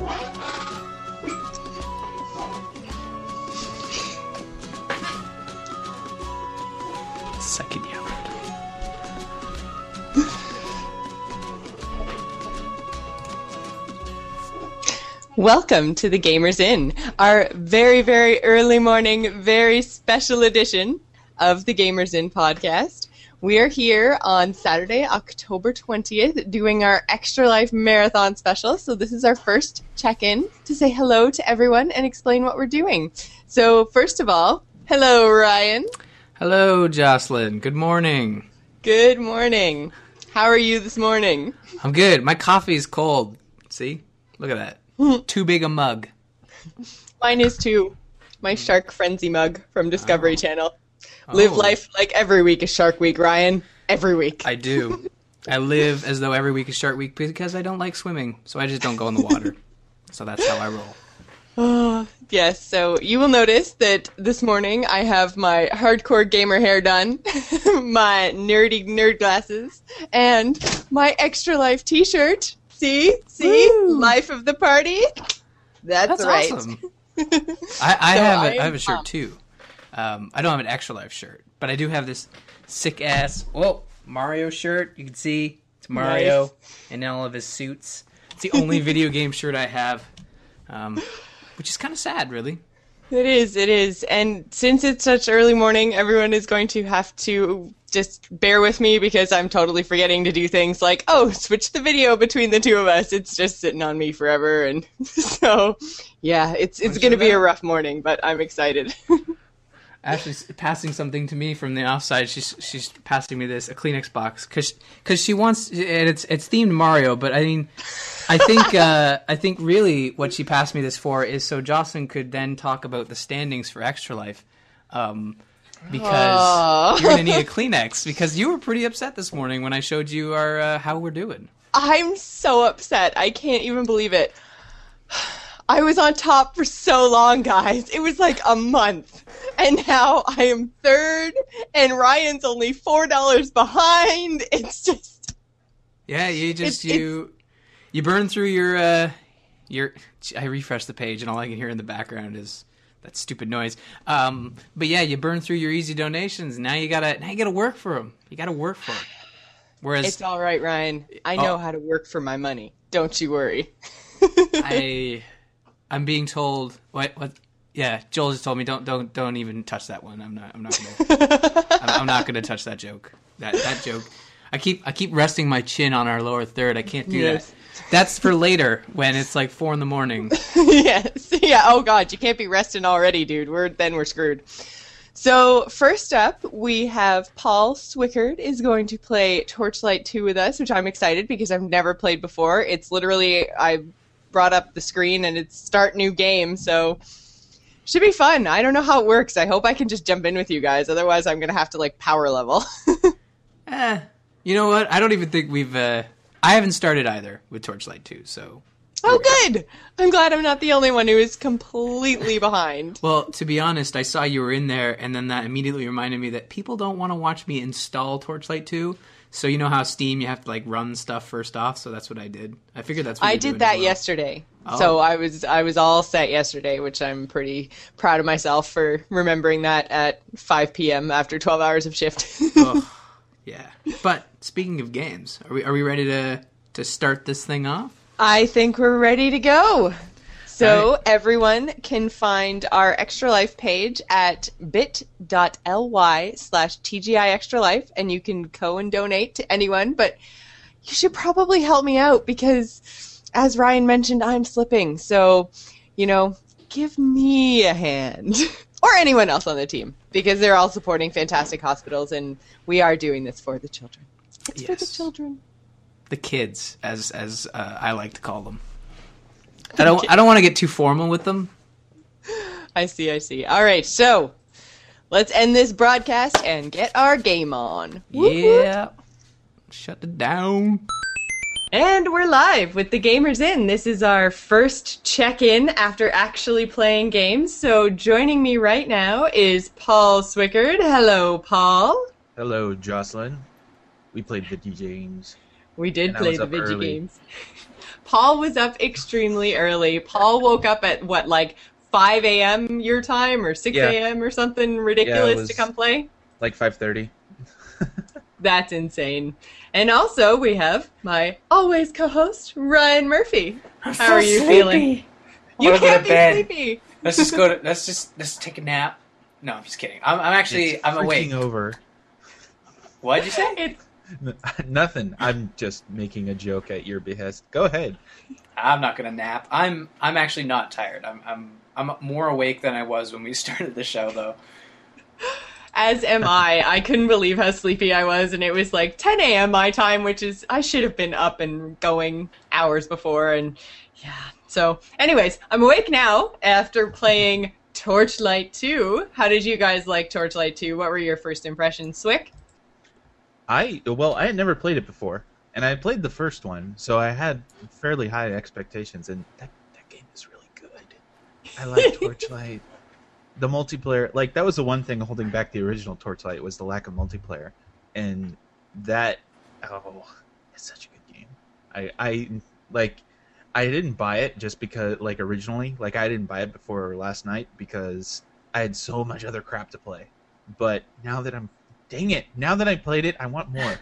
Second yard. Welcome to the Gamers Inn, our very, very early morning, very special edition of the Gamers Inn podcast. We are here on Saturday, October 20th, doing our Extra Life Marathon special. So this is our first check-in to say hello to everyone and explain what we're doing. So first of all, hello, Ryan. Hello, Jocelyn. Good morning. Good morning. How are you this morning? I'm good. My coffee's cold. See? Look at that. Too big a mug. Mine is too. My Shark Frenzy mug from Discovery Channel. Live life like every week is Shark Week, Ryan. Every week. I do. I live as though every week is Shark Week because I don't like swimming, so I just don't go in the water. So that's how I roll. Yes, so you will notice that this morning I have my hardcore gamer hair done, my nerdy nerd glasses, and my Extra Life t-shirt. See? Woo! Life of the party? That's right. Awesome. I have a shirt too. I don't have an Extra Life shirt, but I do have this sick-ass Mario shirt. You can see it's Mario in all of his suits. It's the only video game shirt I have, which is kind of sad, really. It is. And since it's such early morning, everyone is going to have to just bear with me because I'm totally forgetting to do things like, switch the video between the two of us. It's just sitting on me forever. And so, yeah, it's going to be a rough morning, but I'm excited. Ashley's passing something to me from the offside. She's passing me a Kleenex box because she wants, and it's themed Mario. But I mean, I think really what she passed me this for is so Jocelyn could then talk about the standings for Extra Life, because you're gonna need a Kleenex because you were pretty upset this morning when I showed you our how we're doing. I'm so upset. I can't even believe it. I was on top for so long, guys. It was like a month. And now I am third, and Ryan's only $4 behind. It's just... Yeah, you burn through your... I refresh the page, and all I can hear in the background is that stupid noise. But yeah, you burn through your easy donations. Now you gotta work for them. You gotta work for them. Whereas... It's all right, Ryan. I know how to work for my money. Don't you worry. I'm being told what? Yeah, Joel just told me don't even touch that one. I'm not gonna touch that joke. That joke. I keep resting my chin on our lower third. I can't do that. That's for later when it's like 4 a.m. Yes. Yeah. Oh God, you can't be resting already, dude. We're screwed. So first up, we have Paul Swickard is going to play Torchlight 2 with us, which I'm excited because I've never played before. It's literally I brought up the screen and it's start new game, so should be fun. I don't know how it works. I hope I can just jump in with you guys. Otherwise, I'm gonna have to like power level. You know what? I don't even think we've. I haven't started either with Torchlight 2, so. Oh, good! I'm glad I'm not the only one who is completely behind. Well, to be honest, I saw you were in there, and then that immediately reminded me that people don't want to watch me install Torchlight 2. So you know how Steam, you have to like run stuff first off. So that's what I did. I figured that's what I did that yesterday. Oh. So I was all set yesterday, which I'm pretty proud of myself for remembering that at 5 p.m. after 12 hours of shift. Oh, yeah. But speaking of games, are we ready to start this thing off? I think we're ready to go. So everyone can find our Extra Life page at bit.ly/TGI Extra Life, and you can go and donate to anyone, but you should probably help me out because, as Ryan mentioned, I'm slipping. So, give me a hand. Or anyone else on the team, because they're all supporting fantastic hospitals, and we are doing this for the children. It's for the children. The kids, as I like to call them. I don't want to get too formal with them. I see. All right, so let's end this broadcast and get our game on. Yeah. Shut it down. And we're live with the Gamers Inn. This is our first check-in after actually playing games. So joining me right now is Paul Swickard. Hello, Paul. Hello, Jocelyn. We played video games. We did And I play was the up video early. games. Paul was up extremely early. Paul woke up at what, like 5 a.m. your time or 6 Yeah. a.m. or something ridiculous was- to come play? Like 5:30. That's insane. And also, we have my always co-host, Ryan Murphy. How are you feeling? You wanna go can't to be bed. sleepy. Let's take a nap. No, I'm just kidding. I'm awake. Freaking over. What'd you say? It's, Nothing. I'm just making a joke at your behest. Go ahead. I'm not gonna nap. I'm actually not tired. I'm more awake than I was when we started the show, though. as am I. I couldn't believe how sleepy I was, and it was like 10 a.m. my time, which is, I should have been up and going hours before, and yeah. So, anyways, I'm awake now after playing Torchlight 2. How did you guys like Torchlight 2? What were your first impressions, Swick? I had never played it before, and I played the first one, so I had fairly high expectations, and that game is really good. I like Torchlight. The multiplayer, like, that was the one thing holding back the original Torchlight, was the lack of multiplayer, and that, it's such a good game. I didn't buy it just because, like, originally, like, I didn't buy it before last night because I had so much other crap to play, but now that I played it, I want more.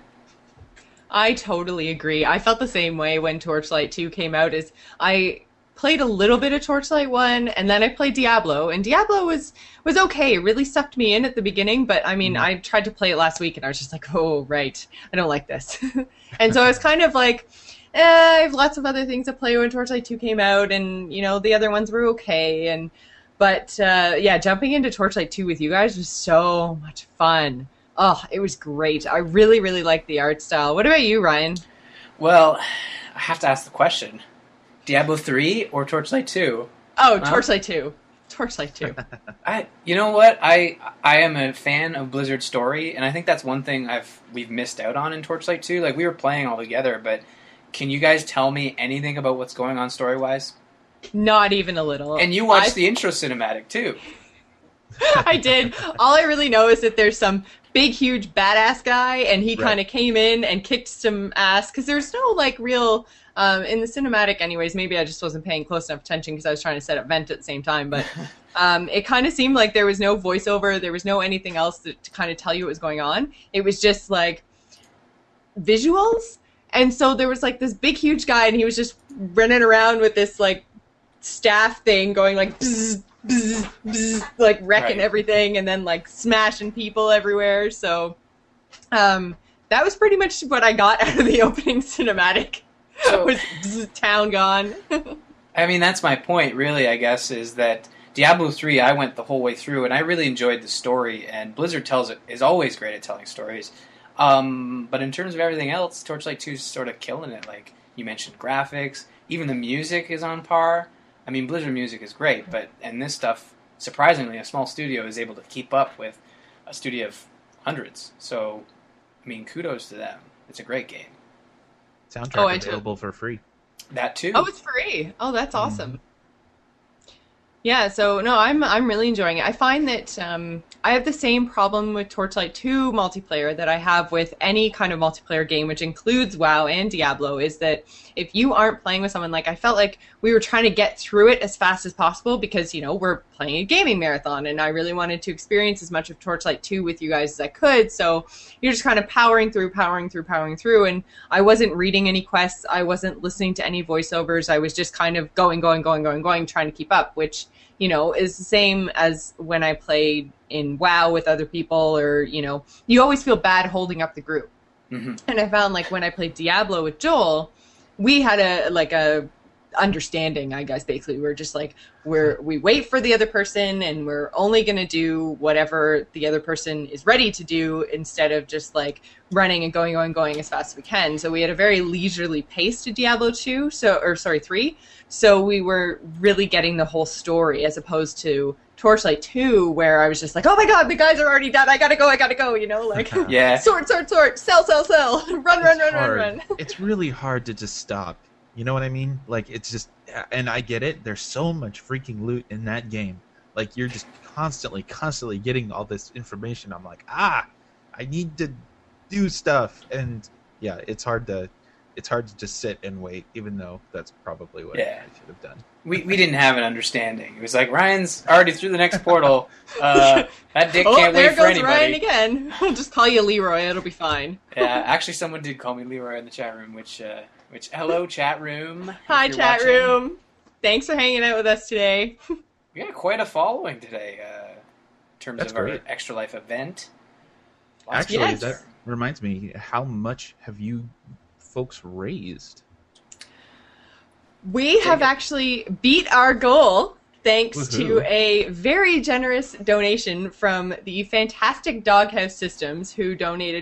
I totally agree. I felt the same way when Torchlight 2 came out. Is I played a little bit of Torchlight 1, and then I played Diablo, and Diablo was okay. It really sucked me in at the beginning, but I mean, I tried to play it last week, and I was just like, oh, right, I don't like this. And so I was kind of like, I have lots of other things to play when Torchlight 2 came out, and, you know, the other ones were okay, but jumping into Torchlight 2 with you guys was so much fun. Oh, it was great. I really, really liked the art style. What about you, Ryan? Well, I have to ask the question: Diablo 3 or Torchlight 2? Oh, Torchlight 2. Torchlight 2. You know what? I am a fan of Blizzard's story, and I think that's one thing we've missed out on in Torchlight 2. Like, we were playing all together, but can you guys tell me anything about what's going on story-wise? Not even a little. And you watched the intro cinematic, too. I did. All I really know is that there's some big, huge, badass guy, and he kind of came in and kicked some ass, because there's no, like, real... in the cinematic, anyways, maybe I just wasn't paying close enough attention because I was trying to set up Vent at the same time, but it kind of seemed like there was no voiceover, there was no anything else to kind of tell you what was going on. It was just, like, visuals, and so there was, like, this big, huge guy, and he was just running around with this, like, staff thing going, like, bzz, bzz, bzz, like, wrecking everything, and then, like, smashing people everywhere, so that was pretty much what I got out of the opening cinematic. So, was town gone. I mean, that's my point, really, I guess, is that Diablo 3, I went the whole way through, and I really enjoyed the story, and Blizzard is always great at telling stories. But in terms of everything else, Torchlight 2 is sort of killing it. Like, you mentioned graphics, even the music is on par. I mean, Blizzard music is great, and this stuff, surprisingly, a small studio is able to keep up with a studio of hundreds. So, I mean, kudos to them. It's a great game. Soundtrack available for free. That too. Oh, it's free. Oh, that's awesome. Yeah, so no, I'm really enjoying it. I find that I have the same problem with Torchlight 2 multiplayer that I have with any kind of multiplayer game, which includes WoW and Diablo, is that if you aren't playing with someone, like, I felt like we were trying to get through it as fast as possible because, you know, we're playing a gaming marathon, and I really wanted to experience as much of Torchlight 2 with you guys as I could, so you're just kind of powering through, and I wasn't reading any quests, I wasn't listening to any voiceovers, I was just kind of going, trying to keep up, which, you know, is the same as when I played in WoW with other people, or, you know, you always feel bad holding up the group. Mm-hmm. And I found, like, when I played Diablo with Joel, we had a understanding, I guess. Basically, we're just like, we wait for the other person, and we're only going to do whatever the other person is ready to do, instead of just, like, running and going as fast as we can. So we had a very leisurely pace to Diablo 3. So we were really getting the whole story, as opposed to Torchlight 2, where I was just like, oh my god, the guys are already done, I gotta go, you know, like, yeah. sword, sell, run. It's really hard to just stop. You know what I mean? Like, it's just, and I get it, there's so much freaking loot in that game. Like, you're just constantly getting all this information. I'm like, I need to do stuff. And yeah, it's hard to it's hard to just sit and wait, even though that's probably what I should have done. We didn't have an understanding. It was like, Ryan's already through the next portal. That dick can't wait for anybody. There goes Ryan again. I'll just call you Leroy. It'll be fine. Yeah, actually, someone did call me Leroy in the chat room, which hello, chat room. Hi, chat room. Thanks for hanging out with us today. We got quite a following today in terms of great. Our Extra Life event. Actually, that reminds me, how much have you folks raised? We have actually beat our goal thanks to a very generous donation from the fantastic Doghouse Systems, who donated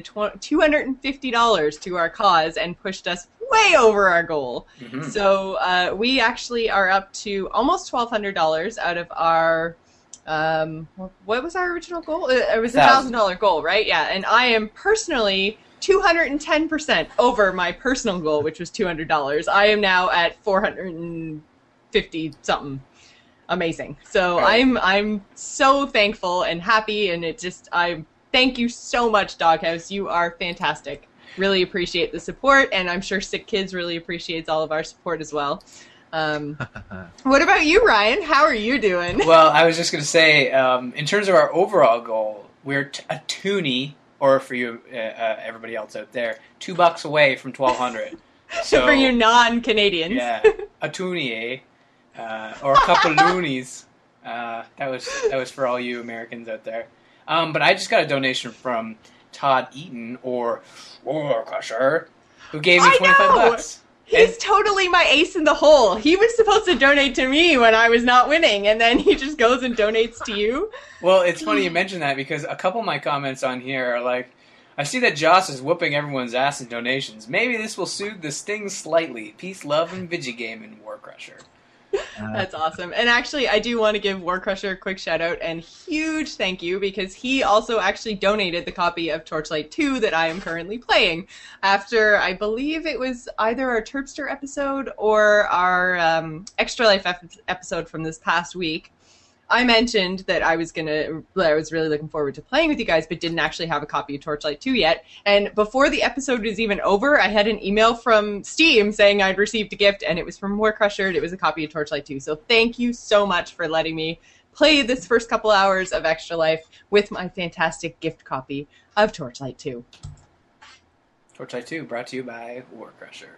$250 to our cause and pushed us way over our goal. Mm-hmm. So we actually are up to almost $1,200 out of our... what was our original goal? It was a $1,000 goal, right? Yeah, and I am personally 210% over my personal goal, which was $200. I am now at 450 something. Amazing. So I'm so thankful and happy, and I thank you so much, Doghouse. You are fantastic. Really appreciate the support, and I'm sure Sick Kids really appreciates all of our support as well. What about you, Ryan? How are you doing? Well, I was just going to say, in terms of our overall goal, we're a toonie, or for you, everybody else out there, $2 away from 1,200. So for you non-Canadians, yeah, a toonie, or a couple loonies. That was for all you Americans out there. But I just got a donation from Todd Eaton, or Crusher, who gave me $25. He's totally my ace in the hole. He was supposed to donate to me when I was not winning, and then he just goes and donates to you. Well, it's funny you mention that, because a couple of my comments on here are like, I see that Joss is whooping everyone's ass in donations. Maybe this will soothe the sting slightly. Peace, love, and Vigigaming, War Crusher. That's awesome. And actually, I do want to give War Crusher a quick shout out and huge thank you, because he also actually donated the copy of Torchlight 2 that I am currently playing after, I believe it was either our Terpster episode or our Extra Life episode from this past week. I mentioned that I was really looking forward to playing with you guys, but didn't actually have a copy of Torchlight 2 yet. And before the episode was even over, I had an email from Steam saying I'd received a gift, and it was from War Crusher, and it was a copy of Torchlight 2. So thank you so much for letting me play this first couple hours of Extra Life with my fantastic gift copy of Torchlight 2. Torchlight 2 brought to you by War Crusher.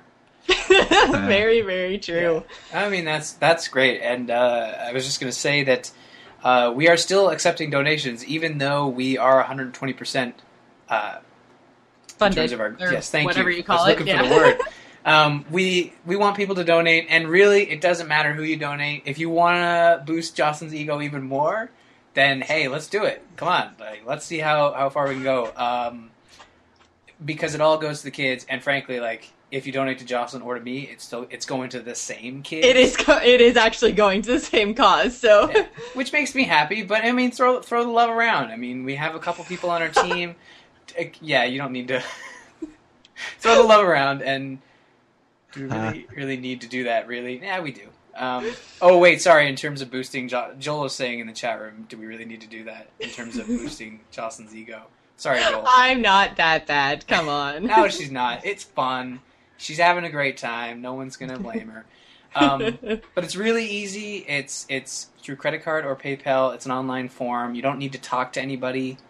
Very, very true. Yeah. I mean, that's great. And I was just going to say that we are still accepting donations, even though we are 120% funded. In terms of our, yes, thank whatever you. You call I was looking for the word. We want people to donate, and really, it doesn't matter who you donate. If you want to boost Jocelyn's ego even more, then hey, let's do it. Come on, let's see how far we can go. Because it all goes to the kids, and frankly, if you donate to Jocelyn or to me, it's going to the same kids. It is actually going to the same cause. So, yeah. Which makes me happy. But I mean, throw the love around. I mean, we have a couple people on our team. Yeah, you don't need to throw the love around. And do we really need to do that? Really? Yeah, we do. Oh wait, sorry. In terms of boosting, Joel is saying in the chat room, do we really need to do that in terms of boosting Jocelyn's ego? Sorry, Joel. I'm not that bad. Come on. No, she's not. It's fun. She's having a great time. No one's going to blame her. But it's really easy. It's through credit card or PayPal. It's an online form. You don't need to talk to anybody.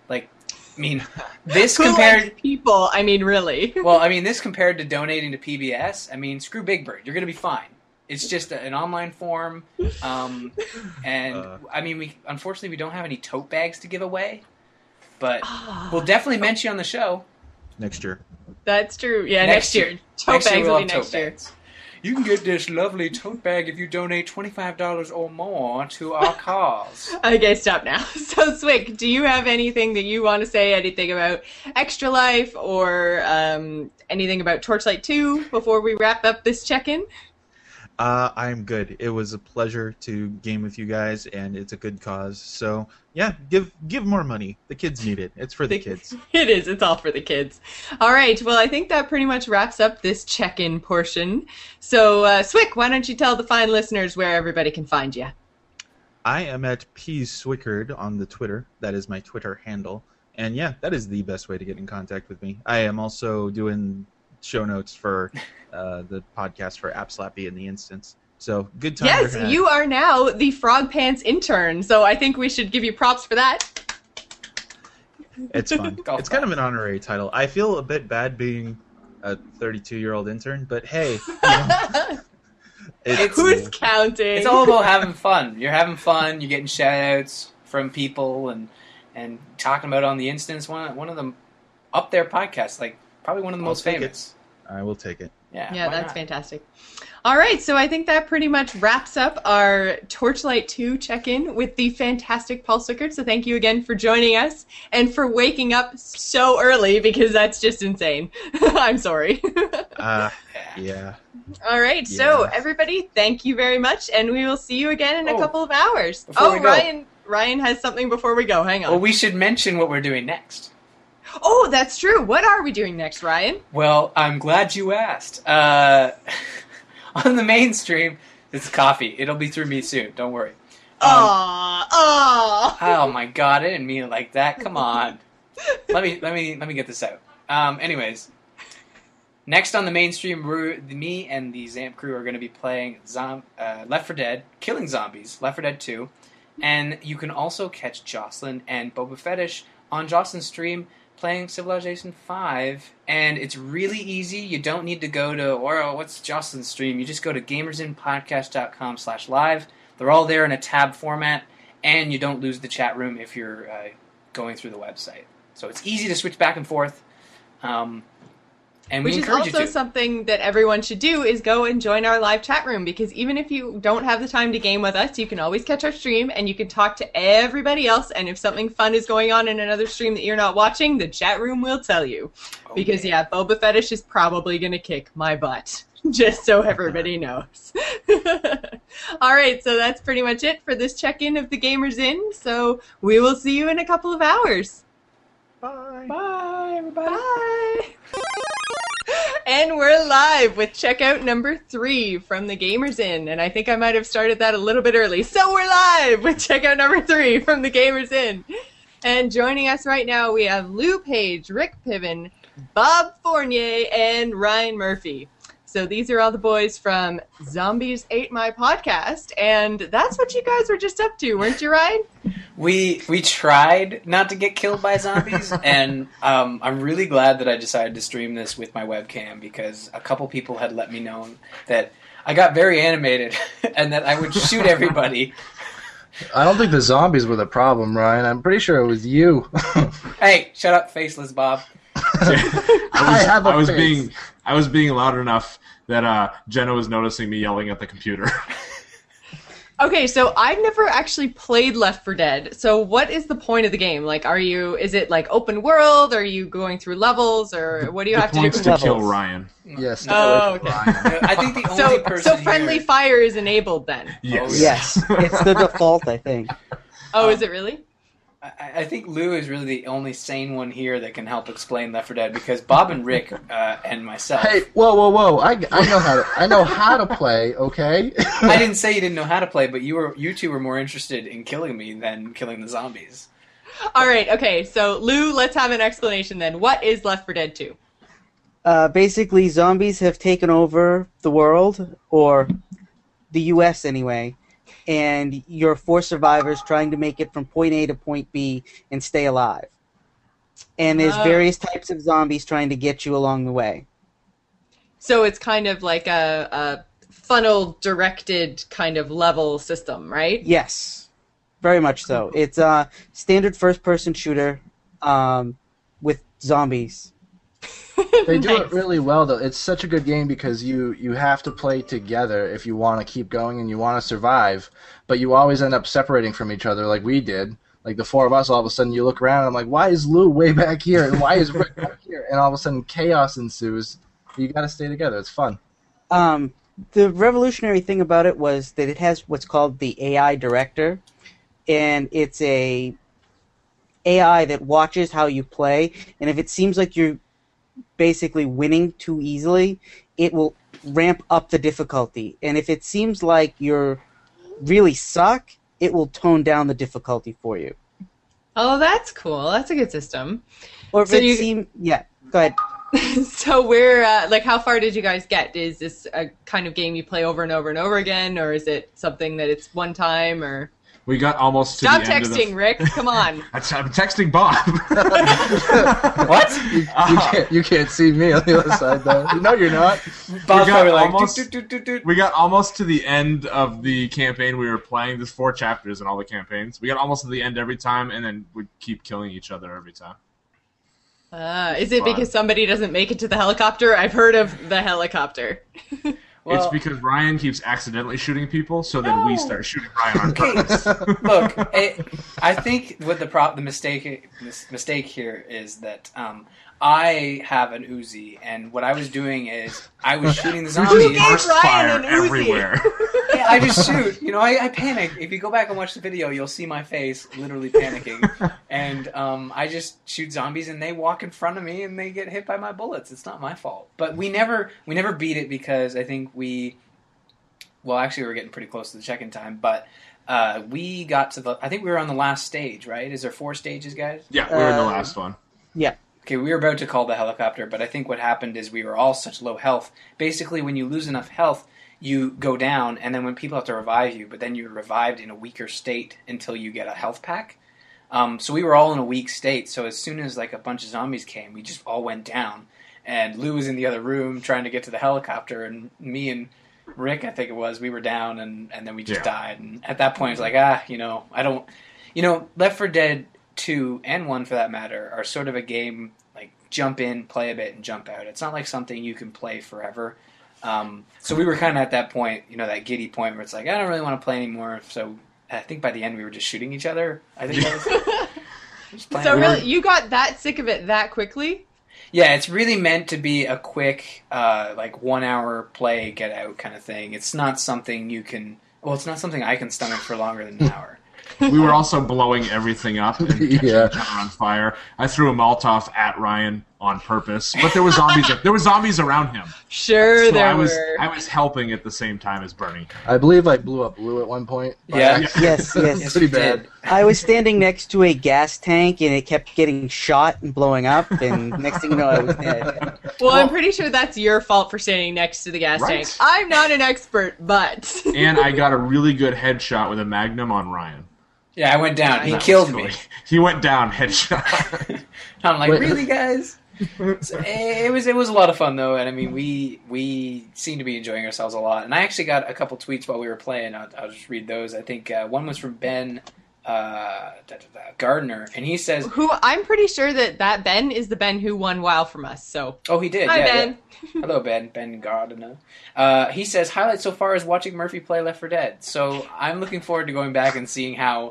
This compared... people, I mean, really. Well, I mean, this compared to donating to PBS, I mean, screw Big Bird. You're going to be fine. It's just an online form. And, I mean, unfortunately, we don't have any tote bags to give away. But we'll definitely mention you on the show. Next year. That's true. Yeah, next year. Tote bags will be next year. You can get this lovely tote bag if you donate $25 or more to our cause. Okay, stop now. So, Swick, do you have anything that you want to say? Anything about Extra Life or anything about Torchlight 2 before we wrap up this check-in? I'm good. It was a pleasure to game with you guys, and it's a good cause. So, yeah, give more money. The kids need it. It's for the kids. It is. It's all for the kids. All right. Well, I think that pretty much wraps up this check-in portion. So, Swick, why don't you tell the fine listeners where everybody can find you? I am at PSwickard on the Twitter. That is my Twitter handle. And, yeah, that is the best way to get in contact with me. I am also doing show notes for the podcast for App Slappy in the instance. So good time. Yes, you are now the Frog Pants intern, so I think we should give you props for that. It's fun. It's kind of an honorary title. I feel a bit bad being a 32-year-old intern, but hey, who's counting? It's all about having fun. You're having fun. You're getting shout-outs from people and talking about it on the instance. One of them up there podcasts, like probably one of the most famous. I will take it. Yeah, that's fantastic. All right, so I think that pretty much wraps up our Torchlight 2 check-in with the fantastic Paul Swickard. So thank you again for joining us and for waking up so early, because that's just insane. I'm sorry. Yeah. All right, so everybody, thank you very much, and we will see you again in a couple of hours. Ryan has something before we go. Hang on. Well, we should mention what we're doing next. Oh, that's true. What are we doing next, Ryan? Well, I'm glad you asked. On the main stream, it's coffee. It'll be through me soon. Don't worry. Oh my God! I didn't mean it like that. Come on. Let me get this out. Anyways, next on the main stream, me and the Zamp crew are going to be playing Left 4 Dead, Killing Zombies, Left 4 Dead 2, and you can also catch Jocelyn and Boba Fetish on Jocelyn's stream playing Civilization 5, and it's really easy. You don't need to go to, what's Jocelyn's stream? You just go to gamersinpodcast.com/live. They're all there in a tab format, and you don't lose the chat room if you're going through the website. So it's easy to switch back and forth. And we encourage you to. Which is also something that everyone should do, is go and join our live chat room, because even if you don't have the time to game with us, you can always catch our stream and you can talk to everybody else, and if something fun is going on in another stream that you're not watching, the chat room will tell you. Because Boba Fetish is probably going to kick my butt, just so everybody knows. All right, so that's pretty much it for this check-in of the Gamers Inn, so we will see you in a couple of hours. Bye. Bye, everybody. Bye. And we're live with checkout number 3 from the Gamers Inn. And I think I might have started that a little bit early. So we're live with checkout number 3 from the Gamers Inn. And joining us right now, we have Lou Page, Rick Piven, Bob Fournier, and Ryan Murphy. So these are all the boys from Zombies Ate My Podcast. And that's what you guys were just up to, weren't you, Ryan? We tried not to get killed by zombies, and I'm really glad that I decided to stream this with my webcam, because a couple people had let me know that I got very animated and that I would shoot everybody. I don't think the zombies were the problem, Ryan. I'm pretty sure it was you. Hey, shut up, faceless Bob. I was being loud enough that Jenna was noticing me yelling at the computer. Okay, so I've never actually played Left 4 Dead. So what is the point of the game? Like, is it like open world? Are you going through levels, or what do you have to do? The point's to kill Ryan. Yes. Oh, okay. I think the only person so friendly fire is enabled then. Yes. Yes, it's the default, I think. Oh, is it really? I think Lou is really the only sane one here that can help explain Left 4 Dead, because Bob and Rick and myself. Hey, whoa! I know how to play. Okay. I didn't say you didn't know how to play, but you two were more interested in killing me than killing the zombies. All right. Okay. So Lou, let's have an explanation then. What is Left 4 Dead 2? Basically, zombies have taken over the world, or the U.S. anyway. And you're 4 survivors trying to make it from point A to point B and stay alive. And there's various types of zombies trying to get you along the way. So it's kind of like a funnel-directed kind of level system, right? Yes, very much so. It's a standard first-person shooter with zombies. They do it really well, though. It's such a good game because you have to play together if you want to keep going and you want to survive, but you always end up separating from each other like we did. Like the 4 of us, all of a sudden you look around and I'm like, why is Lou way back here? And why is Rick back here? And all of a sudden chaos ensues. You got to stay together. It's fun. The revolutionary thing about it was that it has what's called the AI director, and it's a AI that watches how you play, and if it seems like you're basically winning too easily, it will ramp up the difficulty. And if it seems like you're really suck, it will tone down the difficulty for you. Oh, that's cool. That's a good system. Or if yeah, go ahead. So we're like, how far did you guys get? Is this a kind of game you play over and over and over again, or is it something that it's one time? Or we got almost to stop the end of texting, Rick. Come on. I'm texting Bob. What? You can't see me on the other side, though. No, you're not. Bob's probably like, we got almost to the end of the campaign we were playing. There's 4 chapters in all the campaigns. We got almost to the end every time, and then we'd keep killing each other every time. Is it because somebody doesn't make it to the helicopter? I've heard of the helicopter. It's because Ryan keeps accidentally shooting people, so then we start shooting Ryan on purpose. Look, I think what the mistake here is that I have an Uzi, and what I was doing is I was shooting the zombies. Who gave Ryan an Uzi? Everywhere. Yeah, I just shoot. You know, I panic. If you go back and watch the video, you'll see my face literally panicking. And I just shoot zombies, and they walk in front of me, and they get hit by my bullets. It's not my fault. But we never beat it because I think actually we were getting pretty close to the check-in time, but we got to I think we were on the last stage, right? Is there 4 stages, guys? Yeah, we were in the last one. Yeah. Okay, we were about to call the helicopter, but I think what happened is we were all such low health. Basically, when you lose enough health, you go down, and then when people have to revive you, but then you're revived in a weaker state until you get a health pack. So we were all in a weak state, so as soon as like a bunch of zombies came, we just all went down. And Lou was in the other room trying to get to the helicopter, and me and Rick, I think it was, we were down, and then we just died. And at that point, it was like, I don't... Left 4 Dead 2 and 1 for that matter are sort of a game like jump in, play a bit, and jump out. It's not like something you can play forever. So we were kind of at that point, that giddy point where it's like, I don't really want to play anymore. So I think by the end we were just shooting each other. I think that was So really, you got that sick of it that quickly? Yeah, it's really meant to be a quick, 1 hour play, get out kind of thing. It's not something it's not something I can stomach for longer than an hour. We were also blowing everything up and catching each other on fire. I threw a Molotov at Ryan on purpose, but there were zombies around him. Sure, so there were. I was helping at the same time as Bernie. I believe I blew up Lou at one point. Yeah. Yes. Yes, Pretty bad. I was standing next to a gas tank, and it kept getting shot and blowing up, and next thing you know, I was dead. Well, I'm pretty sure that's your fault for standing next to the gas tank. I'm not an expert, but... And I got a really good headshot with a Magnum on Ryan. Yeah, I went down. He killed me. He went down, headshot. I'm like, really, guys? So, it was a lot of fun though, and I mean we seem to be enjoying ourselves a lot. And I actually got a couple tweets while we were playing. I'll just read those. I think one was from Ben Gardner, and he says, "Who I'm pretty sure that Ben is the Ben who won WoW from us." So he did. Hi, Ben. Yeah. Hello, Ben Gardner. He says highlight so far is watching Murphy play Left 4 Dead. So I'm looking forward to going back and seeing how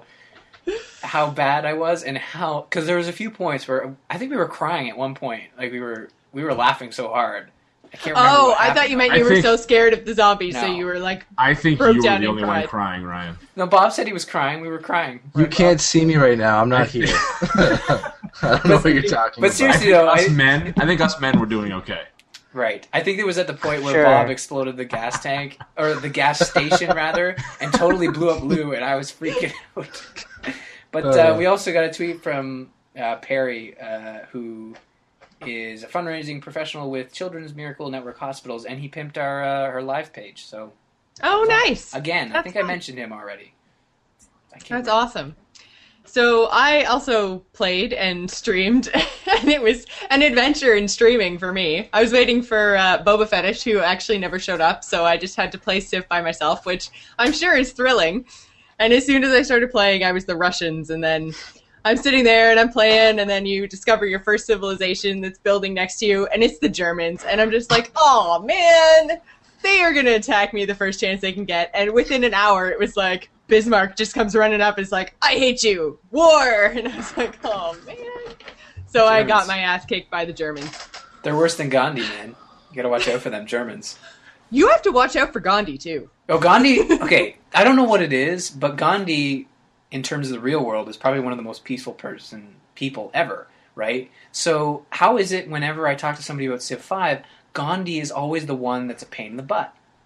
bad I was, and because there was a few points where I think we were crying at one point, like we were laughing so hard. I can't remember. Oh, I thought you meant you were so scared of the zombies, so you were like. I think you were the only one crying, Ryan. No, Bob said he was crying. We were crying. You can't see me right now. I'm not here. I don't know what you're talking about. But seriously, though, I think us men were doing okay. Right. I think it was at the point where Bob exploded the gas tank, or the gas station, rather, and totally blew up Lou, and I was freaking out. But we also got a tweet from Perry, who is a fundraising professional with Children's Miracle Network Hospitals, and he pimped our live page. So, nice. Again, I think I mentioned him already. That's awesome. So I also played and streamed, and it was an adventure in streaming for me. I was waiting for Boba Fetish, who actually never showed up, so I just had to play Civ by myself, which I'm sure is thrilling. And as soon as I started playing, I was the Russians, and then I'm sitting there and I'm playing, and then you discover your first civilization that's building next to you, and it's the Germans. And I'm just like, oh man, they are going to attack me the first chance they can get. And within an hour, it was like, Bismarck just comes running up and is like, I hate you, war! And I was like, oh man. So Germans. I got my ass kicked by the Germans. They're worse than Gandhi, man. You gotta watch out for them Germans. You have to watch out for Gandhi, too. Oh, Gandhi, okay, I don't know what it is, but Gandhi, in terms of the real world, is probably one of the most peaceful people ever, right? So how is it whenever I talk to somebody about Civ 5, Gandhi is always the one that's a pain in the butt?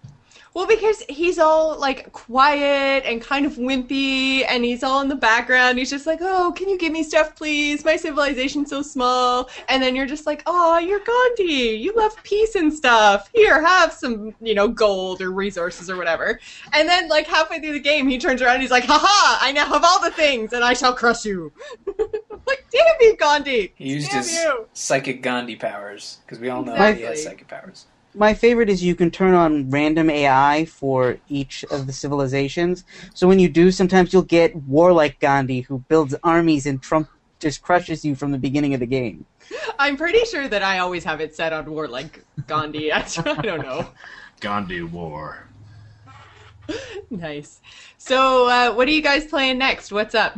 Well, because he's all like quiet and kind of wimpy, and he's all in the background. He's just like, "Oh, can you give me stuff, please? My civilization's so small." And then you're just like, "Oh, you're Gandhi. You love peace and stuff. Here, have some, gold or resources or whatever." And then, like halfway through the game, he turns around and he's like, "Haha! I now have all the things, and I shall crush you." Like, damn you, Gandhi! He used his psychic Gandhi powers, because we all know he has psychic powers. My favorite is you can turn on random AI for each of the civilizations. So when you do, sometimes you'll get warlike Gandhi who builds armies and Trump just crushes you from the beginning of the game. I'm pretty sure that I always have it set on warlike Gandhi. I don't know. Gandhi War. Nice. So what are you guys playing next? What's up?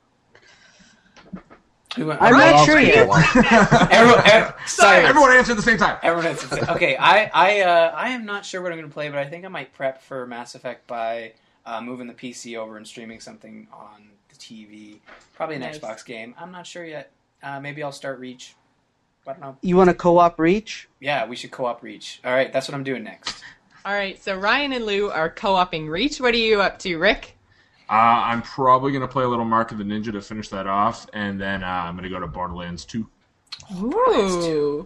I'm not sure yet. Sorry, everyone answer at the same time. Everyone answer. Okay, I am not sure what I'm going to play, but I think I might prep for Mass Effect by moving the PC over and streaming something on the TV. Probably an Xbox game. I'm not sure yet. Maybe I'll start Reach. I don't know. You want to co-op Reach? Yeah, we should co-op Reach. All right, that's what I'm doing next. All right, so Ryan and Lou are co-oping Reach. What are you up to, Rick? I'm probably going to play a little Mark of the Ninja to finish that off, and then I'm going to go to Borderlands 2. Ooh.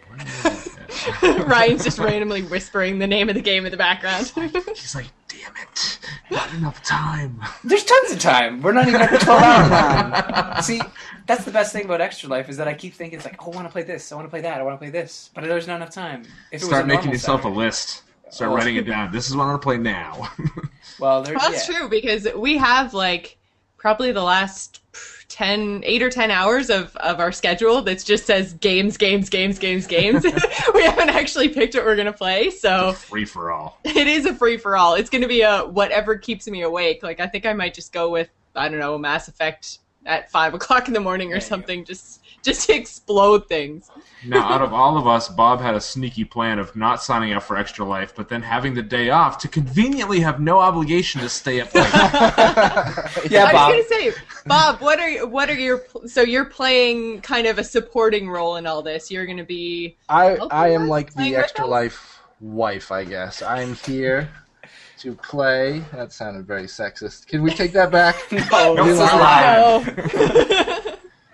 Ryan's just randomly whispering the name of the game in the background. He's like, damn it, not enough time. There's tons of time. We're not even at the 12-hour time. See, that's the best thing about Extra Life is that I keep thinking, it's like, oh, I want to play this, I want to play that, I want to play this. But there's not enough time. If it Start was making yourself a list. Start writing it down. This is what I'm going to play now. Well, that's true, because we have, like, probably the last 8 or 10 hours of our schedule that just says games. We haven't actually picked what we're going to play, so... Free-for-all. It is a free-for-all. It's going to be a whatever keeps me awake. Like, I think I might just go with, I don't know, Mass Effect at 5 o'clock in the morning or something, just to explode things. Now, out of all of us, Bob had a sneaky plan of not signing up for Extra Life, but then having the day off to conveniently have no obligation to stay up late. Yeah, Bob. I was going to say, Bob, what are your... So you're playing kind of a supporting role in all this. You're going to be... I am like the Extra Life wife, I guess. I'm here to play... That sounded very sexist. Can we take that back? No, this is live.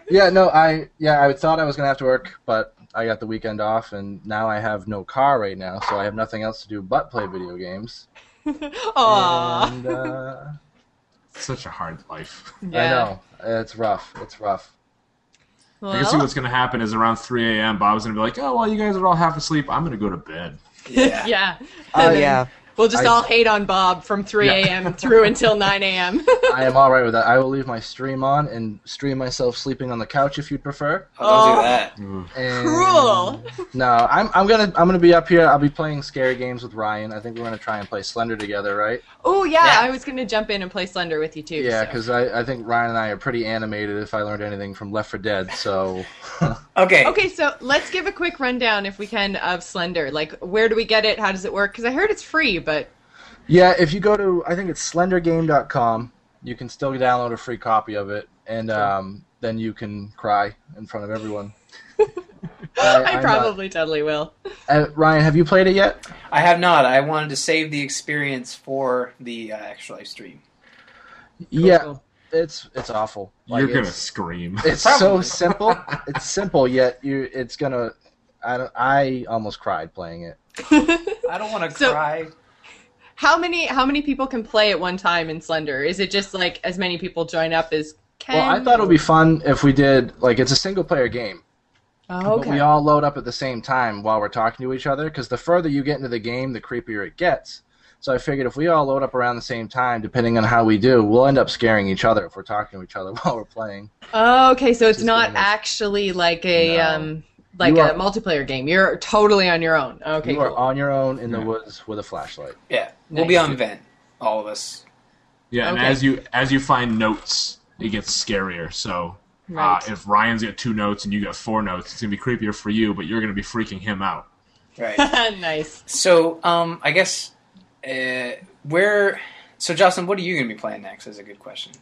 I thought I was going to have to work, but I got the weekend off, and now I have no car right now, so I have nothing else to do but play video games. Aww. And, such a hard life. Yeah. I know. It's rough. Well, I can see what's going to happen is around 3 a.m. Bob's going to be like, oh, well, you guys are all half asleep. I'm going to go to bed. Yeah. Yeah. Yeah. We'll just all hate on Bob from 3 a.m. through until 9 a.m. I am all right with that. I will leave my stream on and stream myself sleeping on the couch if you'd prefer. Oh, don't do that. And Cruel. No, I'm gonna be up here. I'll be playing scary games with Ryan. I think we're gonna try and play Slender together, right? Oh yeah, I was gonna jump in and play Slender with you too. Yeah, so. because I think Ryan and I are pretty animated. If I learned anything from Left 4 Dead, so. Okay. Okay, so let's give a quick rundown, if we can, of Slender. Like, where do we get it? How does it work? Because I heard it's free, but. Yeah, if you go to, I think it's slendergame.com, you can still download a free copy of it, and then you can cry in front of everyone. I probably totally will. Ryan, have you played it yet? I have not. I wanted to save the experience for the Extra Life stream. Yeah, it's awful. You're going to scream. It's so simple. It's simple, yet it's going to... I almost cried playing it. I don't want to cry. How many people can play at one time in Slender? Is it just like as many people join up as can? Well, I thought it would be fun if we did, like, it's a single-player game. Oh, okay. But we all load up at the same time while we're talking to each other, because the further you get into the game, the creepier it gets. So I figured if we all load up around the same time, depending on how we do, we'll end up scaring each other if we're talking to each other while we're playing. Oh, okay, so it's not actually like a a multiplayer game. You're totally on your own. Okay, you are on your own in the woods with a flashlight. Yeah, we'll be on vent, all of us. Yeah, and as you find notes, it gets scarier. So if Ryan's got 2 notes and you got 4 notes, it's gonna be creepier for you, but you're gonna be freaking him out. Right. Nice. So, I guess So, Jocelyn, what are you gonna be playing next? Is a good question.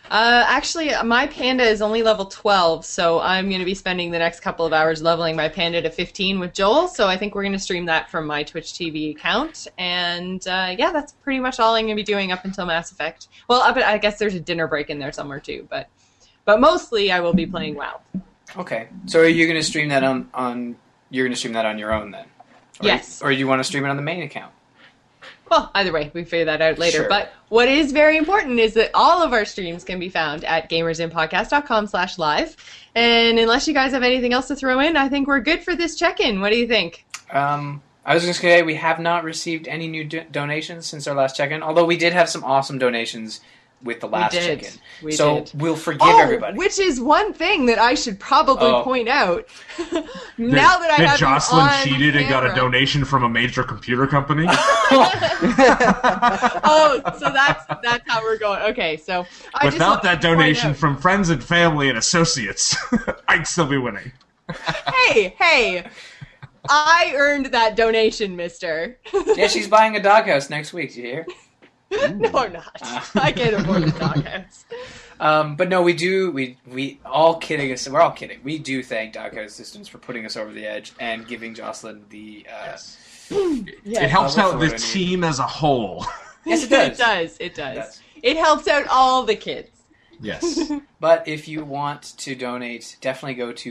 Actually, my panda is only level 12, so I'm going to be spending the next couple of hours leveling my panda to 15 with Joel, so I think we're going to stream that from my Twitch TV account, and yeah, that's pretty much all I'm going to be doing up until Mass Effect. Well, I guess there's a dinner break in there somewhere too, but mostly I will be playing WoW. Okay, so are you going to stream that on you're going to stream that on your own then? Yes. Or do you want to stream it on the main account? Well, either way, we figure that out later. Sure. But what is very important is that all of our streams can be found at gamersinpodcast.com/live. And unless you guys have anything else to throw in, I think we're good for this check-in. What do you think? I was going to say we have not received any new donations since our last check-in, although we did have some awesome donations with the last check-in. We so did. We'll forgive everybody. Which is one thing that I should probably point out. Now that I have Jocelyn on cheated and got a camera. donation from a major computer company? Oh, so that's how we're going. Okay, so I just Without want that to point donation out- from friends and family and associates, I'd still be winning. Hey, I earned that donation, mister. Yeah, she's buying a doghouse next week. Do you hear? No, I'm not. I can't afford a doghouse. But no, we do. We all kidding us. We're all kidding. We do thank Doghouse Systems for putting us over the edge and giving Jocelyn the. It helps I'll look out for the it team as a whole. Yes, it does. It does. It does. does. It helps out all the kids. Yes. But if you want to donate, definitely go to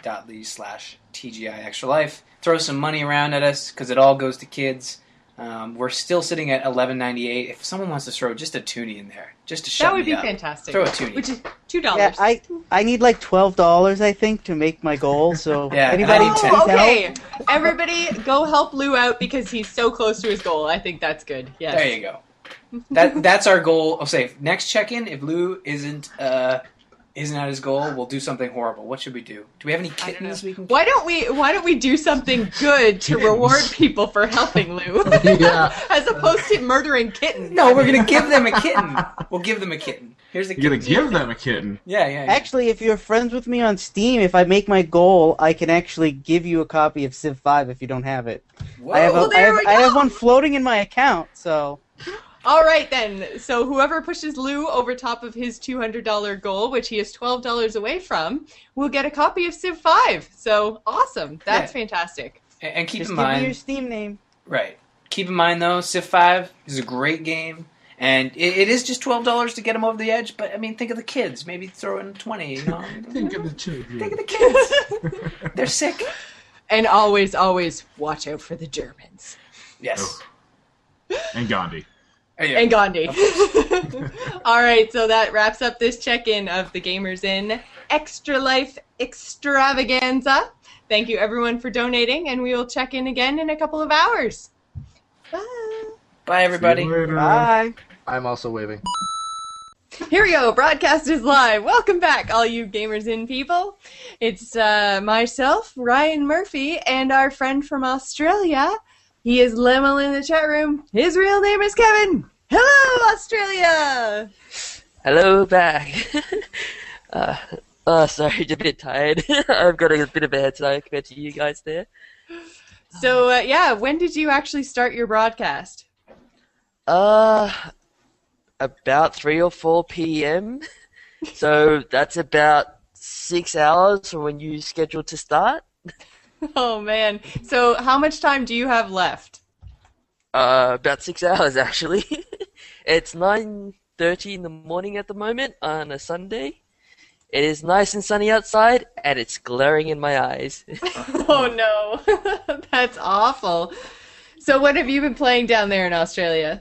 bit.ly/TGI Extra Life. Throw some money around at us because it all goes to kids. We're still sitting at $11.98. If someone wants to throw just a toonie in there, just to shut That would me be up, fantastic. throw a toonie. Which is $2. Yeah, I need like $12, I think, to make my goal. So Yeah, anybody I need can 10. help? Okay, everybody, go help Lou out because he's so close to his goal. I think that's good. Yes. There you go. That's our goal. I'll say next check-in. If Lou isn't at his goal, we'll do something horrible. What should we do? Do we have any I don't know. kittens we can? Why don't we do something good to reward people for helping Lou, Yeah. as opposed to murdering kittens? No, we're gonna give them a kitten. We'll give them a kitten. Here's a You're kitten. gonna give them a kitten. Yeah. Actually, if you're friends with me on Steam, if I make my goal, I can actually give you a copy of Civ 5 if you don't have it. Whoa. I have, Well, there we I have go. one floating in my account, so... All right then. So whoever pushes Lou over top of his $200 goal, which he is $12 away from, will get a copy of Civ 5. So awesome. That's fantastic. And keep Just in give me mind, your Steam name. right? Keep in mind though, Civ 5 is a great game, and it is just $12 to get them over the edge. But I mean, think of the kids. Maybe throw in 20. You know? Think of the children. Think of the kids. They're sick. And always, always watch out for the Germans. Yes. And Gandhi. Yeah. And Gandhi. All right, so that wraps up this check-in of the Gamers In Extra Life Extravaganza. Thank you, everyone, for donating, and we will check in again in a couple of hours. Bye. Bye, everybody. See you later. Bye. I'm also waving. Here we go. Broadcast is live. Welcome back, all you Gamers In people. It's myself, Ryan Murphy, and our friend from Australia. He is Lemel in the chat room. His real name is Kevin. Hello, Australia! Hello, back. Sorry, a bit tired. I've got a bit of a head start compared to you guys there. So, yeah, when did you actually start your broadcast? About 3 or 4 p.m. So that's about 6 hours from when you scheduled to start. Oh, man. So, how much time do you have left? About 6 hours, actually. It's 9:30 in the morning at the moment on a Sunday. It is nice and sunny outside, and it's glaring in my eyes. Oh, no. That's awful. So, what have you been playing down there in Australia?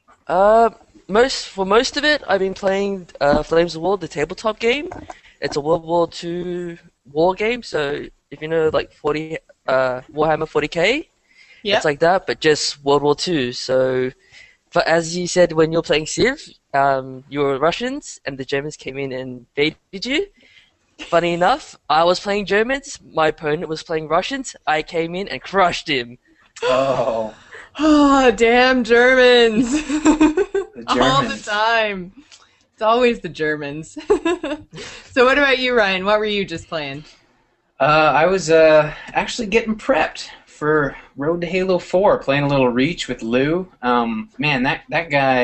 For most of it, I've been playing Flames of War, the tabletop game. It's a World War II war game, so if you know, like Warhammer 40k, Yeah. it's like that, but just World War II. So, but as you said, when you're playing Civ, you were Russians, and the Germans came in and invaded you. Funny enough, I was playing Germans, my opponent was playing Russians, I came in and crushed him. Oh, Oh, damn Germans. All the Germans. time. It's always the Germans. So what about you, Ryan? What were you just playing? I was actually getting prepped for Road to Halo 4, playing a little Reach with Lou. Man, that guy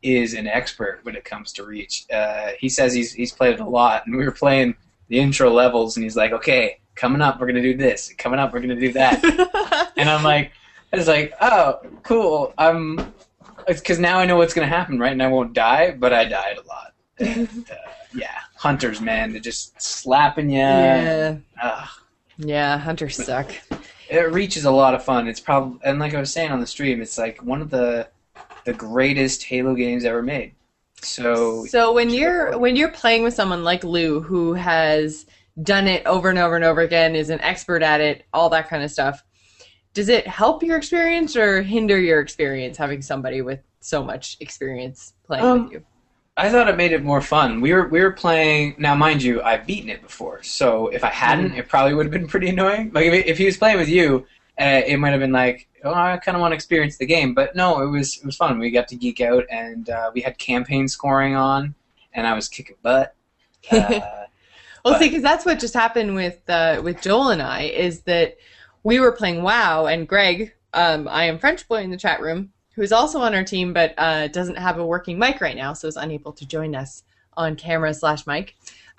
is an expert when it comes to Reach. He says he's played it a lot, and we were playing the intro levels, and he's like, okay, coming up, we're going to do this. Coming up, we're going to do that. And I was like, oh, cool. It's because now I know what's going to happen, right? And I won't die, but I died a lot. And, yeah, hunters, man, they're just slapping you. Yeah. Yeah, hunters suck. It reaches a lot of fun. It's probably, and like I was saying on the stream, it's like one of the greatest Halo games ever made. So when you're playing with someone like Lou, who has done it over and over and over again, is an expert at it, all that kind of stuff, does it help your experience or hinder your experience having somebody with so much experience playing with you? I thought it made it more fun. We were playing. Now, mind you, I've beaten it before, so if I hadn't, it probably would have been pretty annoying. Like if he was playing with you, it might have been like, oh, I kind of want to experience the game. But no, it was fun. We got to geek out, and we had campaign scoring on, and I was kicking butt. Well, see, because that's what just happened with Joel and I, is that we were playing WoW, and Greg, I am French boy in the chat room, who is also on our team, but doesn't have a working mic right now, so is unable to join us on camera / mic.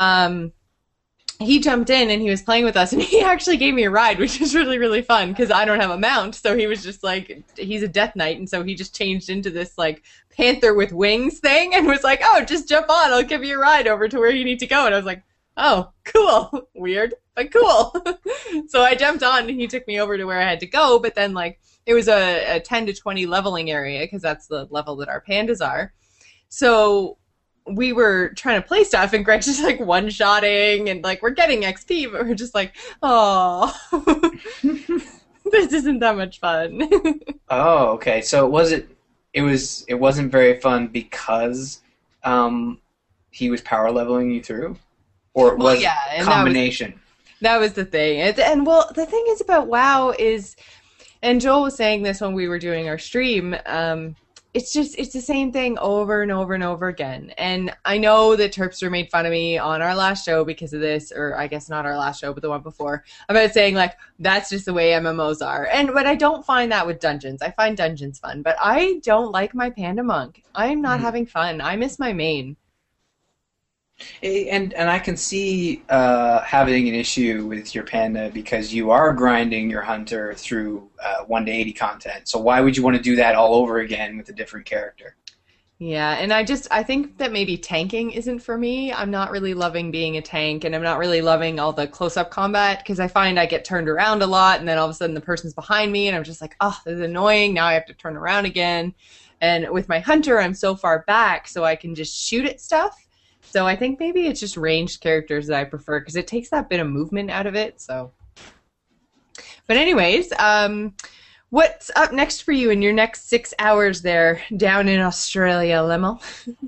He jumped in and he was playing with us, and he actually gave me a ride, which is really, really fun because I don't have a mount. So he was just like, he's a Death Knight, and so he just changed into this like panther with wings thing and was like, oh, just jump on, I'll give you a ride over to where you need to go. And I was like, oh, cool, weird, but cool. So I jumped on, and he took me over to where I had to go, but then like, it was a 10 to 20 leveling area because that's the level that our pandas are. So we were trying to play stuff, and Greg's just like one-shotting, and like we're getting XP, but we're just like, oh, this isn't that much fun. Oh, okay. So it wasn't very fun because he was power leveling you through, or it was a combination. That was the thing, and well, the thing is about WoW is. And Joel was saying this when we were doing our stream, it's the same thing over and over and over again. And I know that Terpster made fun of me on our last show because of this, or I guess not our last show, but the one before, about saying, like, that's just the way MMOs are. But I don't find that with dungeons. I find dungeons fun, but I don't like my Panda Monk. I'm not having fun. I miss my main. And I can see having an issue with your panda because you are grinding your hunter through 1 to 80 content. So why would you want to do that all over again with a different character? Yeah, and I think that maybe tanking isn't for me. I'm not really loving being a tank, and I'm not really loving all the close-up combat because I find I get turned around a lot, and then all of a sudden the person's behind me, and I'm just like, oh, this is annoying. Now I have to turn around again. And with my hunter, I'm so far back, so I can just shoot at stuff. So I think maybe it's just ranged characters that I prefer because it takes that bit of movement out of it. So, but anyways, what's up next for you in your next 6 hours there down in Australia, Lemo?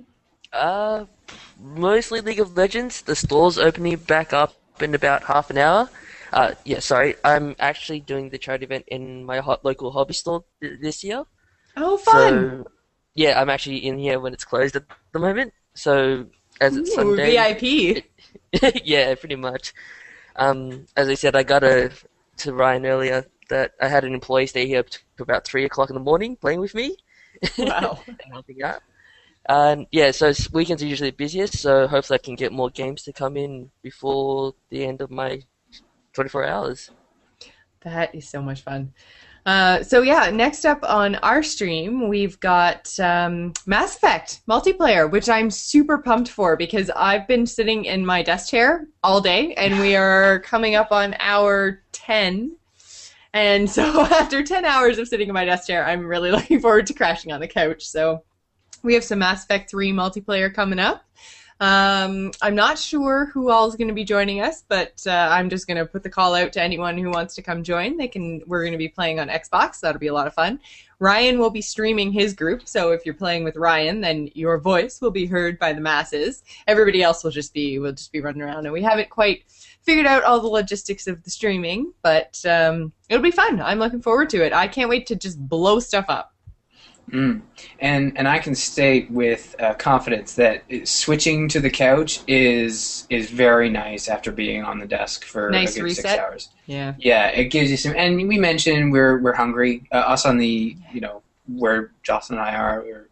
Mostly League of Legends. The store's opening back up in about half an hour. I'm actually doing the charity event in my local hobby store this year. Oh, fun! So, yeah, I'm actually in here when it's closed at the moment. So. As it's Sunday. VIP. Yeah, pretty much. As I said, I got to Ryan earlier that I had an employee stay here to about 3 o'clock in the morning playing with me. Wow. And helping out. And yeah, so weekends are usually busiest, so hopefully I can get more games to come in before the end of my 24 hours. That is so much fun. So yeah, next up on our stream, we've got Mass Effect multiplayer, which I'm super pumped for because I've been sitting in my desk chair all day, and we are coming up on hour 10. And so after 10 hours of sitting in my desk chair, I'm really looking forward to crashing on the couch. So we have some Mass Effect 3 multiplayer coming up. I'm not sure who all is going to be joining us, but I'm just going to put the call out to anyone who wants to come join. We're going to be playing on Xbox. That'll be a lot of fun. Ryan will be streaming his group, so if you're playing with Ryan, then your voice will be heard by the masses. Everybody else will just be running around, and we haven't quite figured out all the logistics of the streaming, but it'll be fun. I'm looking forward to it. I can't wait to just blow stuff up. And I can state with confidence that switching to the couch is very nice after being on the desk for nice a good reset. 6 hours. Yeah, it gives you some. And we mentioned we're hungry. Us on the where Jocelyn and I are,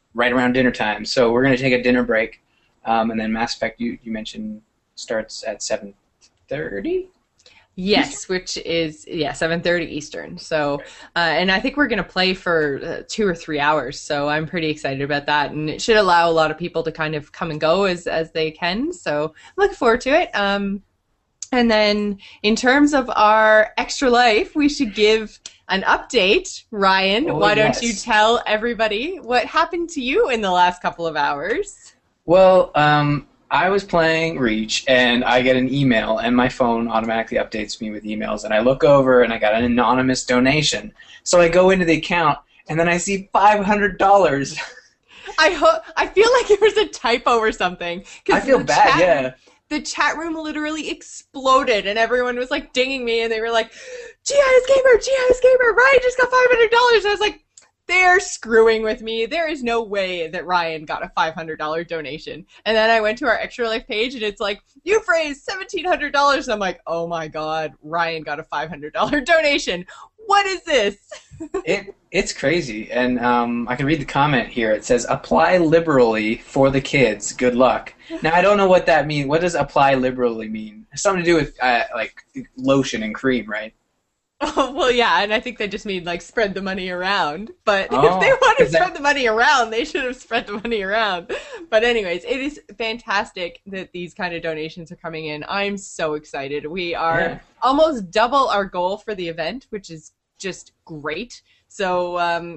right around dinner time. So we're going to take a dinner break, and then Mass Effect you mentioned starts at 7:30. Yes, which is 7:30 Eastern. So, and I think we're going to play for 2 or 3 hours. So I'm pretty excited about that, and it should allow a lot of people to kind of come and go as they can. So I'm looking forward to it. And then in terms of our Extra Life, we should give an update. Ryan, why don't you tell everybody what happened to you in the last couple of hours? Well, I was playing Reach, and I get an email, and my phone automatically updates me with emails, and I look over, and I got an anonymous donation. So I go into the account, and then I see $500. I feel like it was a typo or something. I feel bad, yeah. The chat room literally exploded, and everyone was like dinging me, and they were like, GIS Gamer, Ryan just got $500. I was like, they're screwing with me. There is no way that Ryan got a $500 donation. And then I went to our Extra Life page, and it's like, you've raised $1,700. And I'm like, oh my God, Ryan got a $500 donation. What is this? It's crazy. And I can read the comment here. It says, apply liberally for the kids. Good luck. Now, I don't know what that means. What does apply liberally mean? It's something to do with like lotion and cream, right? Oh, well, yeah, and I think they just mean, like, spread the money around. But if they want to spread the money around, they should have spread the money around. But anyways, it is fantastic that these kind of donations are coming in. I'm so excited. We are almost double our goal for the event, which is just great. So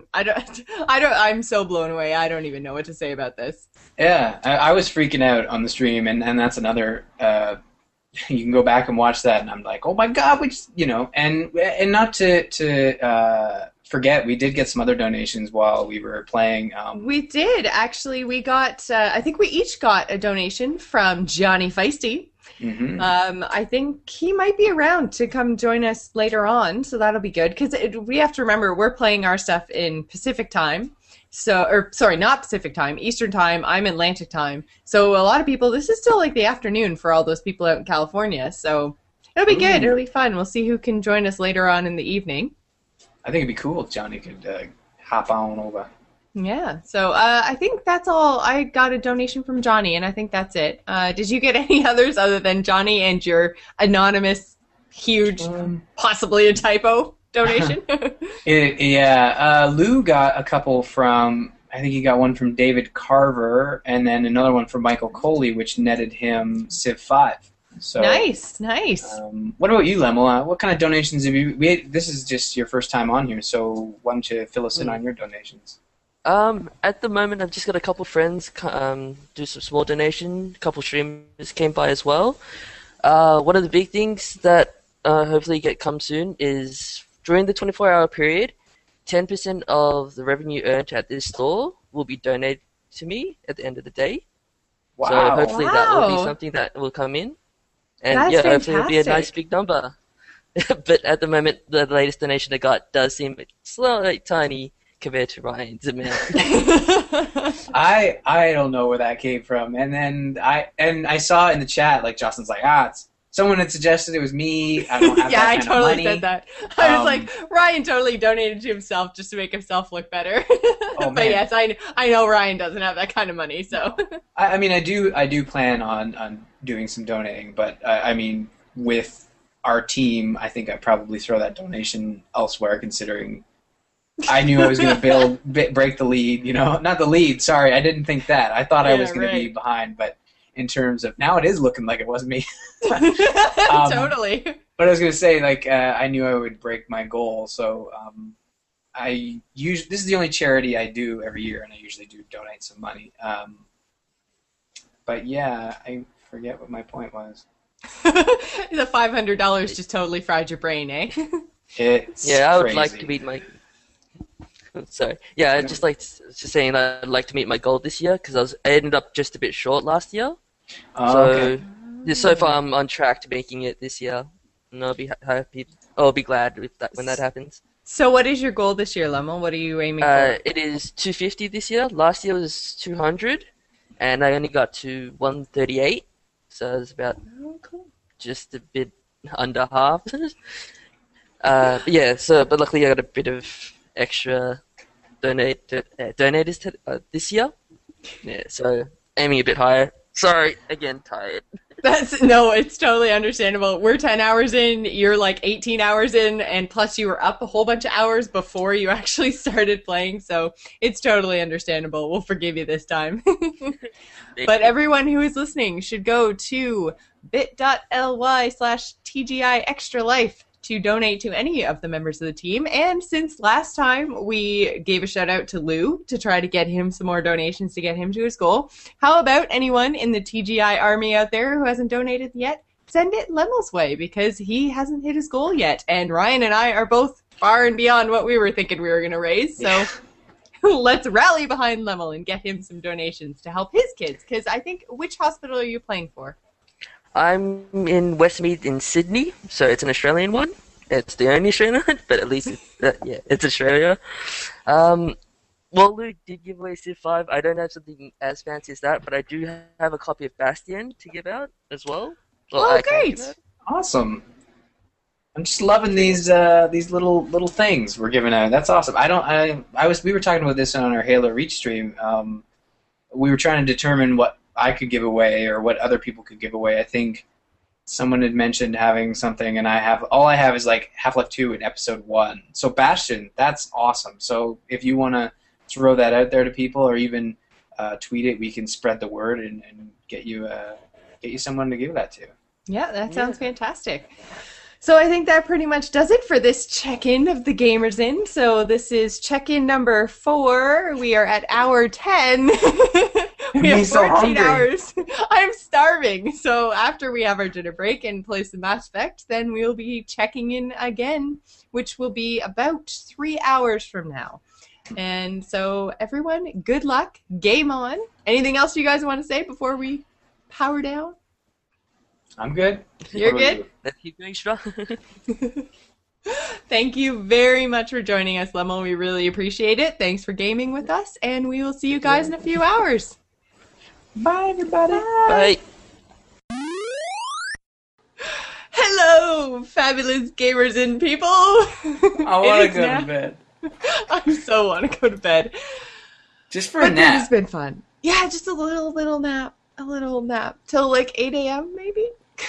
I'm so blown away. I don't even know what to say about this. Yeah, I was freaking out on the stream, and that's another... you can go back and watch that, and I'm like, oh my God, and not to forget, we did get some other donations while we were playing. We did, actually. We got, I think we each got a donation from Johnny Feisty. Mm-hmm. I think he might be around to come join us later on, so that'll be good, because we have to remember, we're playing our stuff in Pacific time. Not Pacific time, Eastern time, I'm Atlantic time. So a lot of people, this is still like the afternoon for all those people out in California. So it'll be good. It'll be fun. We'll see who can join us later on in the evening. I think it'd be cool if Johnny could hop on over. Yeah. So I think that's all. I got a donation from Johnny, and I think that's it. Did you get any others other than Johnny and your anonymous, huge, possibly a typo donation? Lou got a couple from, I think he got one from David Carver, and then another one from Michael Coley, which netted him Civ 5. So nice. What about you, Lemel? What kind of donations have you? This is just your first time on here, so why don't you fill us in on your donations? At the moment, I've just got a couple friends do some small donation. A couple streamers came by as well. One of the big things that hopefully come soon is, during the 24-hour period, 10% of the revenue earned at this store will be donated to me at the end of the day. Wow. So hopefully that will be something that will come in. And hopefully it'll be a nice big number. But at the moment, the latest donation I got does seem slightly tiny compared to Ryan's amount. I don't know where that came from. And then I saw in the chat, like, Jocelyn's like, it's someone had suggested it was me. I don't have that kind I totally of money. said that. I was like, Ryan totally donated to himself just to make himself look better. But yes, I know Ryan doesn't have that kind of money. So I mean, I do plan on doing some donating, but I mean, with our team, I think I'd probably throw that donation elsewhere, considering I knew I was going to break the lead. Not the lead. Sorry, I didn't think that. I thought I was going to be behind, but. In terms of now, it is looking like it wasn't me. Totally. But I was gonna say, like, I knew I would break my goal, so this is the only charity I do every year, and I usually do donate some money. But yeah, I forget what my point was. The $500 just totally fried your brain, eh? I would like to meet my. Sorry. Yeah, I'd just saying that I'd like to meet my goal this year, because I ended up just a bit short last year. So far I'm on track to making it this year, and I'll be happy. I'll be glad when that happens. So what is your goal this year, Lemel? What are you aiming for? It is 250 this year. Last year was 200, and I only got to 138, so it's about just a bit under half. But luckily I got a bit of extra donators this year. Yeah, so aiming a bit higher. Sorry, again, tired. It's totally understandable. We're 10 hours in, you're like 18 hours in, and plus you were up a whole bunch of hours before you actually started playing, so it's totally understandable. We'll forgive you this time. But everyone who is listening should go to bit.ly/TGI Extra Life to donate to any of the members of the team. And since last time we gave a shout out to Lou to try to get him some more donations to get him to his goal, how about anyone in the TGI army out there who hasn't donated yet? Send it Lemel's way, because he hasn't hit his goal yet. And Ryan and I are both far and beyond what we were thinking we were going to raise. So let's rally behind Lemel and get him some donations to help his kids. Because I think, which hospital are you playing for? I'm in Westmeath in Sydney, so it's an Australian one. It's the only Australian one, but at least it's Australia. Well, Luke did give away Civ 5. I don't have something as fancy as that, but I do have a copy of Bastion to give out as well. Great! Awesome. I'm just loving these little things we're giving out. That's awesome. We were talking about this on our Halo Reach stream. We were trying to determine what I could give away or what other people could give away. I think someone had mentioned having something, and all I have is like Half-Life 2 and Episode 1. So Bastion, that's awesome. So if you want to throw that out there to people or even tweet it, we can spread the word and get you someone to give that to. Yeah, that sounds fantastic. So I think that pretty much does it for this check-in of the Gamers In. So this is check-in number 4. We are at hour 10. We have 14 hours. I'm starving. So after we have our dinner break and play some Mass Effect, then we'll be checking in again, which will be about 3 hours from now. And so everyone, good luck. Game on. Anything else you guys want to say before we power down? I'm good. You're good? Let's keep going strong. Thank you very much for joining us, Lemel. We really appreciate it. Thanks for gaming with us, and we will see you guys in a few hours. Bye, everybody. Bye. Hello, fabulous Gamers In people. I want to go to bed. I so want to go to bed. Just for a nap. It's been fun. Yeah, just a little nap. A little nap. Till like 8 a.m. maybe?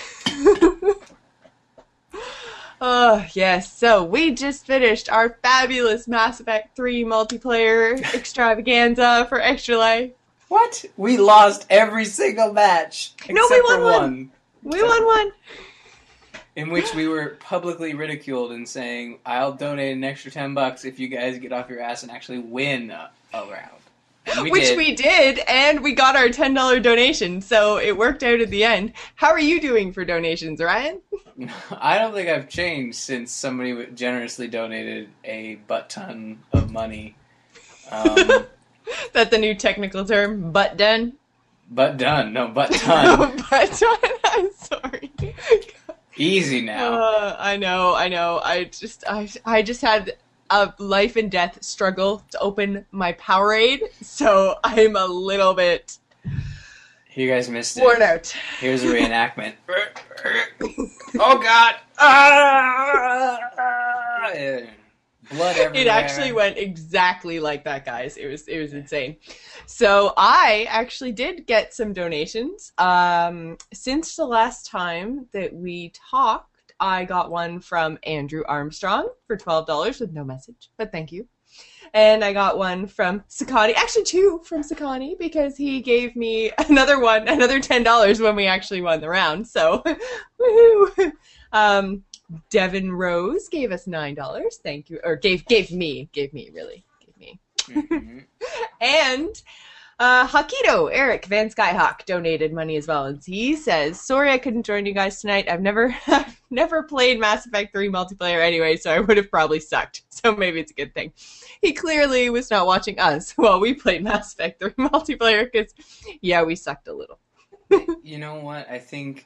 Oh, yes. So we just finished our fabulous Mass Effect 3 multiplayer extravaganza for Extra Life. What? We lost every single match. No, we won one. We won one. In which we were publicly ridiculed and saying, I'll donate an extra $10 if you guys get off your ass and actually win a round. We did, and we got our $10 donation, so it worked out at the end. How are you doing for donations, Ryan? I don't think I've changed since somebody generously donated a butt-ton of money. That's the new technical term, butt-done? Butt-done, no, butt-ton. No, butt-ton, I'm sorry. Easy now. I know. I just had a life and death struggle to open my Powerade, so I'm a little bit. You guys missed it. Worn out. Here's a reenactment. Oh God! Blood everywhere. It actually went exactly like that, guys. It was insane. So I actually did get some donations. Since the last time that we talked, I got one from Andrew Armstrong for $12 with no message, but thank you. And I got one from Sakani, actually 2 from Sakani, because he gave me another $10 when we actually won the round. So, woohoo! Devin Rose gave us $9. Thank you, or gave me. Mm-hmm. And Hakito, Eric Van Skyhawk, donated money as well, and he says, "Sorry I couldn't join you guys tonight. I've never played Mass Effect 3 multiplayer anyway, so I would have probably sucked. So maybe it's a good thing." He clearly was not watching us while we played Mass Effect 3 multiplayer, because, yeah, we sucked a little. You know what? I think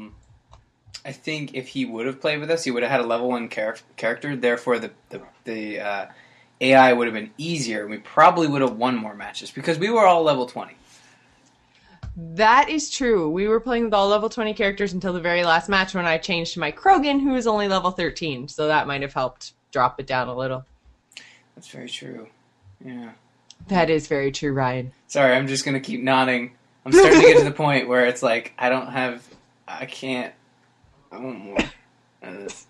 if he would have played with us, he would have had a level 1 character. Therefore, the AI would have been easier, and we probably would have won more matches, because we were all level 20. That is true. We were playing with all level 20 characters until the very last match when I changed to my Krogan, who was only level 13, so that might have helped drop it down a little. That's very true. Yeah. That is very true, Ryan. Sorry, I'm just gonna keep nodding. I'm starting to get to the point where it's like I can't. I want more of this.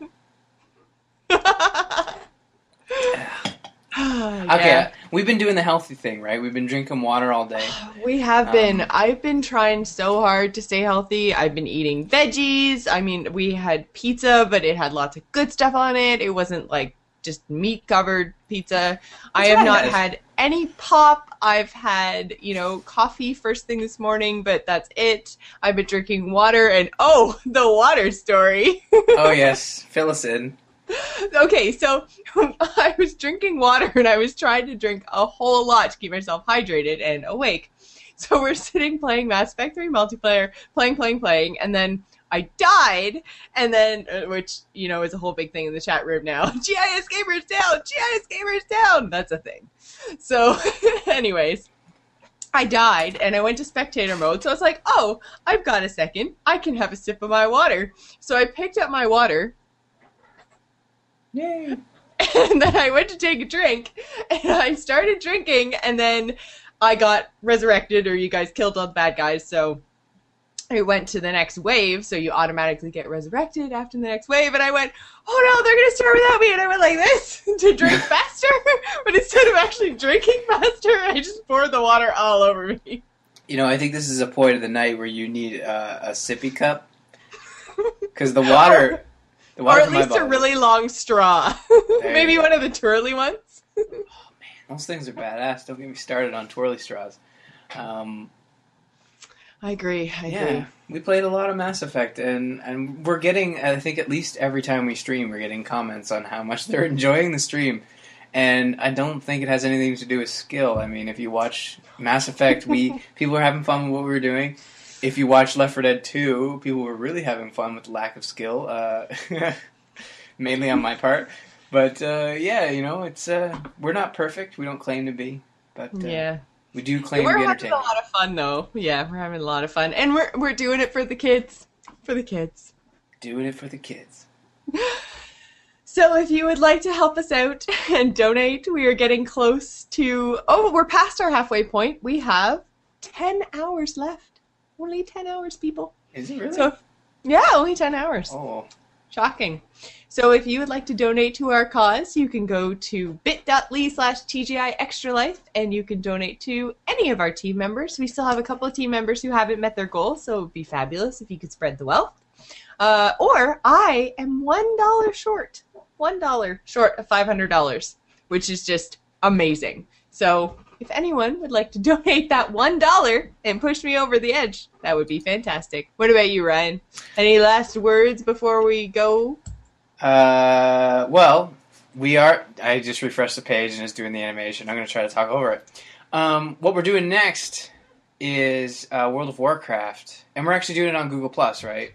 Okay, we've been doing the healthy thing, right? We've been drinking water all day. We have been. I've been trying so hard to stay healthy. I've been eating veggies. I mean, we had pizza, but it had lots of good stuff on it. It wasn't like just meat-covered pizza. I have not had any pop. I've had, coffee first thing this morning, but that's it. I've been drinking water, and the water story. Oh, yes. Fill us in. Okay, so I was drinking water, and I was trying to drink a whole lot to keep myself hydrated and awake. So we're sitting playing Mass Effect 3 multiplayer, playing, and then I died, and then, which, is a whole big thing in the chat room now. GIS Gamers down! GIS Gamers down! That's a thing. So, anyways, I died, and I went to spectator mode, so I was like, I've got a second. I can have a sip of my water. So I picked up my water. Yay! And then I went to take a drink, and I started drinking, and then I got resurrected, or you guys killed all the bad guys, so I went to the next wave, so you automatically get resurrected after the next wave, and I went, oh no, they're going to start without me, and I went like this to drink faster, but instead of actually drinking faster, I just poured the water all over me. I think this is a point of the night where you need a sippy cup, because the water... Or at least a really long straw. Maybe one of the twirly ones. Oh, man. Those things are badass. Don't get me started on twirly straws. I agree. Yeah, we played a lot of Mass Effect, and we're getting, I think at least every time we stream, we're getting comments on how much they're enjoying the stream. And I don't think it has anything to do with skill. I mean, if you watch Mass Effect, people are having fun with what we were doing. If you watch Left 4 Dead 2, people were really having fun with the lack of skill, mainly on my part. But it's we're not perfect. We don't claim to be, but we do claim to be entertaining. We're having a lot of fun, though. Yeah, we're having a lot of fun, and we're doing it for the kids. For the kids. Doing it for the kids. So if you would like to help us out and donate, we are getting close to. We're past our halfway point. We have 10 hours left. Only 10 hours, people. Is it really? So, only 10 hours. Oh. Shocking. So if you would like to donate to our cause, you can go to bit.ly/TGI Extra Life, and you can donate to any of our team members. We still have a couple of team members who haven't met their goal, so it would be fabulous if you could spread the wealth. Or I am $1 short. $1 short of $500, which is just amazing. So if anyone would like to donate that $1 and push me over the edge, that would be fantastic. What about you, Ryan? Any last words before we go? Well, I just refreshed the page and it's doing the animation. I'm going to try to talk over it. What we're doing next is World of Warcraft. And we're actually doing it on Google+, right?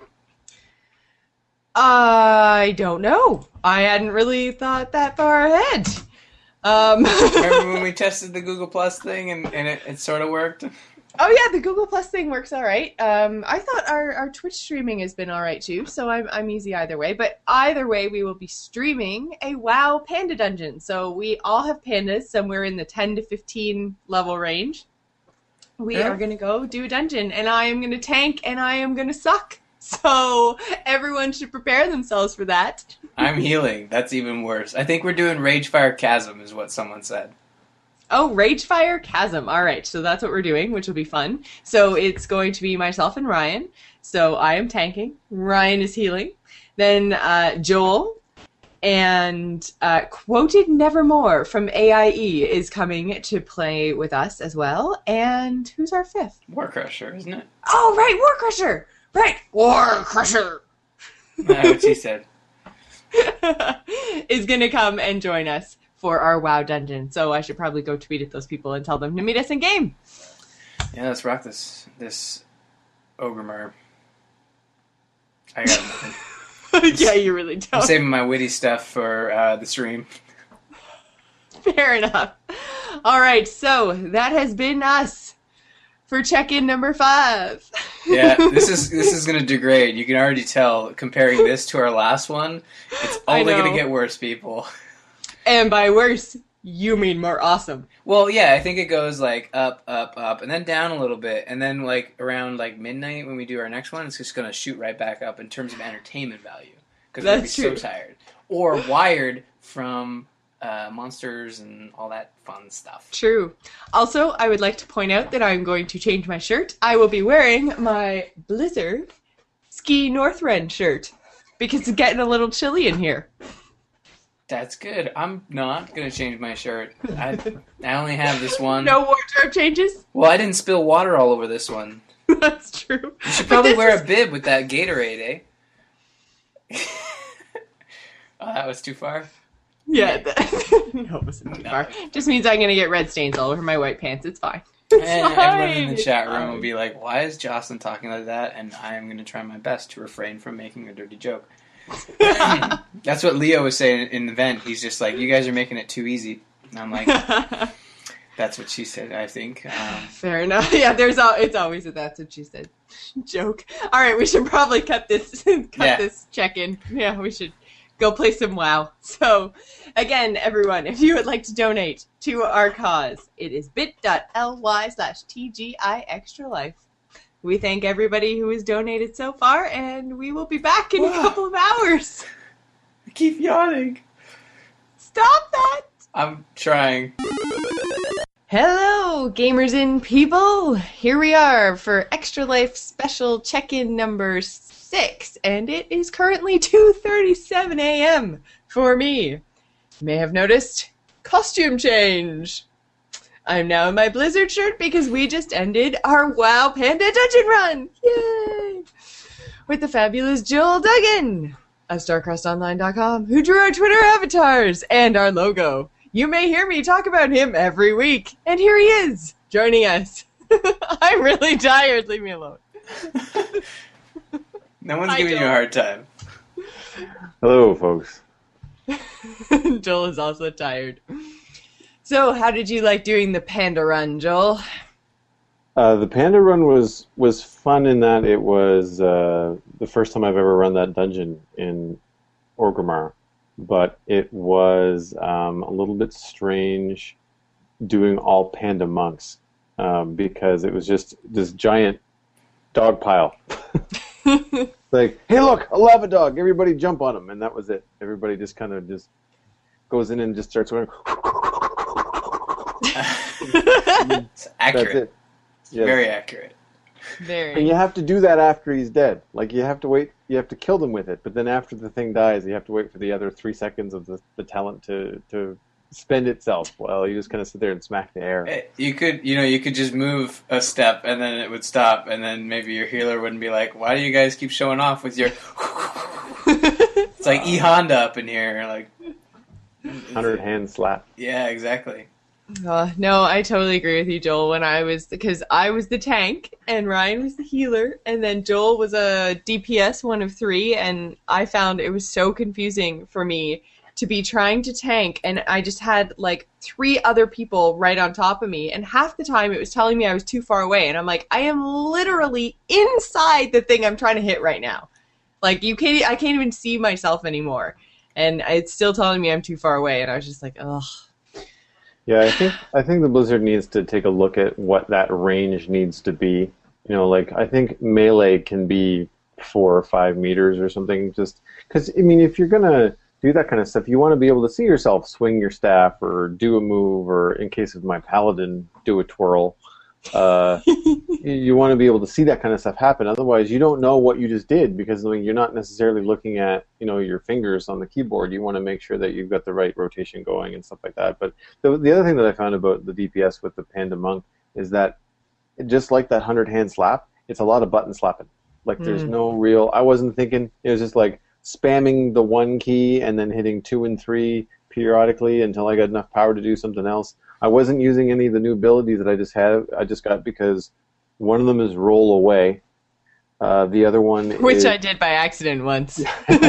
I don't know. I hadn't really thought that far ahead. Remember when we tested the Google Plus thing and it sort of worked? Oh yeah, the Google Plus thing works all right. I thought our Twitch streaming has been all right too, so I'm easy either way. But either way, we will be streaming a WoW Panda Dungeon. So we all have pandas somewhere in the 10 to 15 level range. We are going to go do a dungeon, and I am going to tank, and I am going to suck. So everyone should prepare themselves for that. I'm healing. That's even worse. I think we're doing Ragefire Chasm is what someone said. Oh, Ragefire Chasm. All right, so that's what we're doing, which will be fun. So it's going to be myself and Ryan. So I am tanking. Ryan is healing. Then Joel and Quoted Nevermore from AIE is coming to play with us as well. And who's our fifth? Warcrusher, isn't it? Oh, right, Warcrusher. Right, Warcrusher. What she said. Is going to come and join us for our WoW dungeon. So I should probably go tweet at those people and tell them to meet us in game. Yeah, let's rock this Ogremer. I got nothing. Yeah, you really don't. I'm saving my witty stuff for the stream. Fair enough. All right, so that has been us for check-in number 5. Yeah, this is going to degrade. You can already tell, comparing this to our last one, it's only going to get worse, people. And by worse, You mean more awesome. Well, yeah, I think it goes like up, up, up, and then down a little bit, and then like around like midnight when we do our next one, it's just gonna shoot right back up in terms of entertainment value because we're gonna be so tired. Or Wired from Monsters and all that fun stuff. True. Also, I would like to point out that I'm going to change my shirt. I will be wearing my Blizzard Ski Northrend shirt because it's getting a little chilly in here. That's good. I'm not gonna change my shirt. I only have this one. No wardrobe changes? Well, I didn't spill water all over this one. That's true. You should probably wear a bib with that Gatorade, eh? Oh, that was too far? Yeah. No, it wasn't too far. Just means I'm gonna get red stains all over my white pants. It's fine. And everyone in the chat room will be like, why is Jocelyn talking like that? And I am gonna try my best to refrain from making a dirty joke. That's what Leo was saying in the vent. He's just like, you guys are making it too easy. And I'm like, that's what she said, I think. Fair enough. Yeah, it's always a that's what she said joke. All right, we should probably cut this this check-in. Yeah, we should go play some WoW. So, again, everyone, if you would like to donate to our cause, it is bit.ly/TGI Extra Life. We thank everybody who has donated so far, and we will be back in a couple of hours. I keep yawning. Stop that! I'm trying. Hello, gamers and people! Here we are for Extra Life special check-in number 6, and it is currently 2:37 a.m. for me. You may have noticed, costume change! I'm now in my Blizzard shirt because we just ended our WoW Panda Dungeon Run! Yay! With the fabulous Joel Duggan of StarCrossOnline.com, who drew our Twitter avatars and our logo. You may hear me talk about him every week, and here he is, joining us. I'm really tired, leave me alone. No one's giving you a hard time. Hello, folks. Joel is also tired. So, how did you like doing the Panda Run, Joel? The Panda Run was fun in that it was the first time I've ever run that dungeon in Orgrimmar, but it was a little bit strange doing all Panda monks because it was just this giant dog pile. Like, hey, look, a lava dog! Everybody jump on him, and that was it. Everybody just kind of just goes in and just starts going. It's accurate. That's it. Yes. Very accurate. Very. And you have to do that after he's dead. Like, you have to wait, you have to kill them with it, but then after the thing dies, you have to wait for the other 3 seconds of the talent to spend itself. Well, you just kind of sit there and smack the air. You could just move a step and then it would stop, and then maybe your healer wouldn't be like, why do you guys keep showing off with your... It's like E-Honda up in here, like... 100-hand slap. Yeah, exactly. No, I totally agree with you, Joel. Because I was the tank, and Ryan was the healer, and then Joel was a DPS 1 of 3, and I found it was so confusing for me to be trying to tank, and I just had like 3 other people right on top of me, and half the time it was telling me I was too far away, and I'm like, I am literally inside the thing I'm trying to hit right now. Like, I can't even see myself anymore, and it's still telling me I'm too far away, and I was just like, ugh. Yeah, I think the Blizzard needs to take a look at what that range needs to be. You know, like, I think melee can be 4 or 5 meters or something. Just because, I mean, if you're gonna do that kind of stuff, you want to be able to see yourself swing your staff or do a move, or in case of my paladin, do a twirl. You want to be able to see that kind of stuff happen. Otherwise, you don't know what you just did, because I mean, you're not necessarily looking at, you know, your fingers on the keyboard. You want to make sure that you've got the right rotation going and stuff like that. But the other thing that I found about the DPS with the Panda Monk is that, just like that 100-hand slap, it's a lot of button slapping. Like, there's no real... I wasn't thinking... It was just like spamming the 1 key and then hitting 2 and 3 periodically until I got enough power to do something else. I wasn't using any of the new abilities that I just had. I just got because one of them is roll away. The other one Which I did by accident once.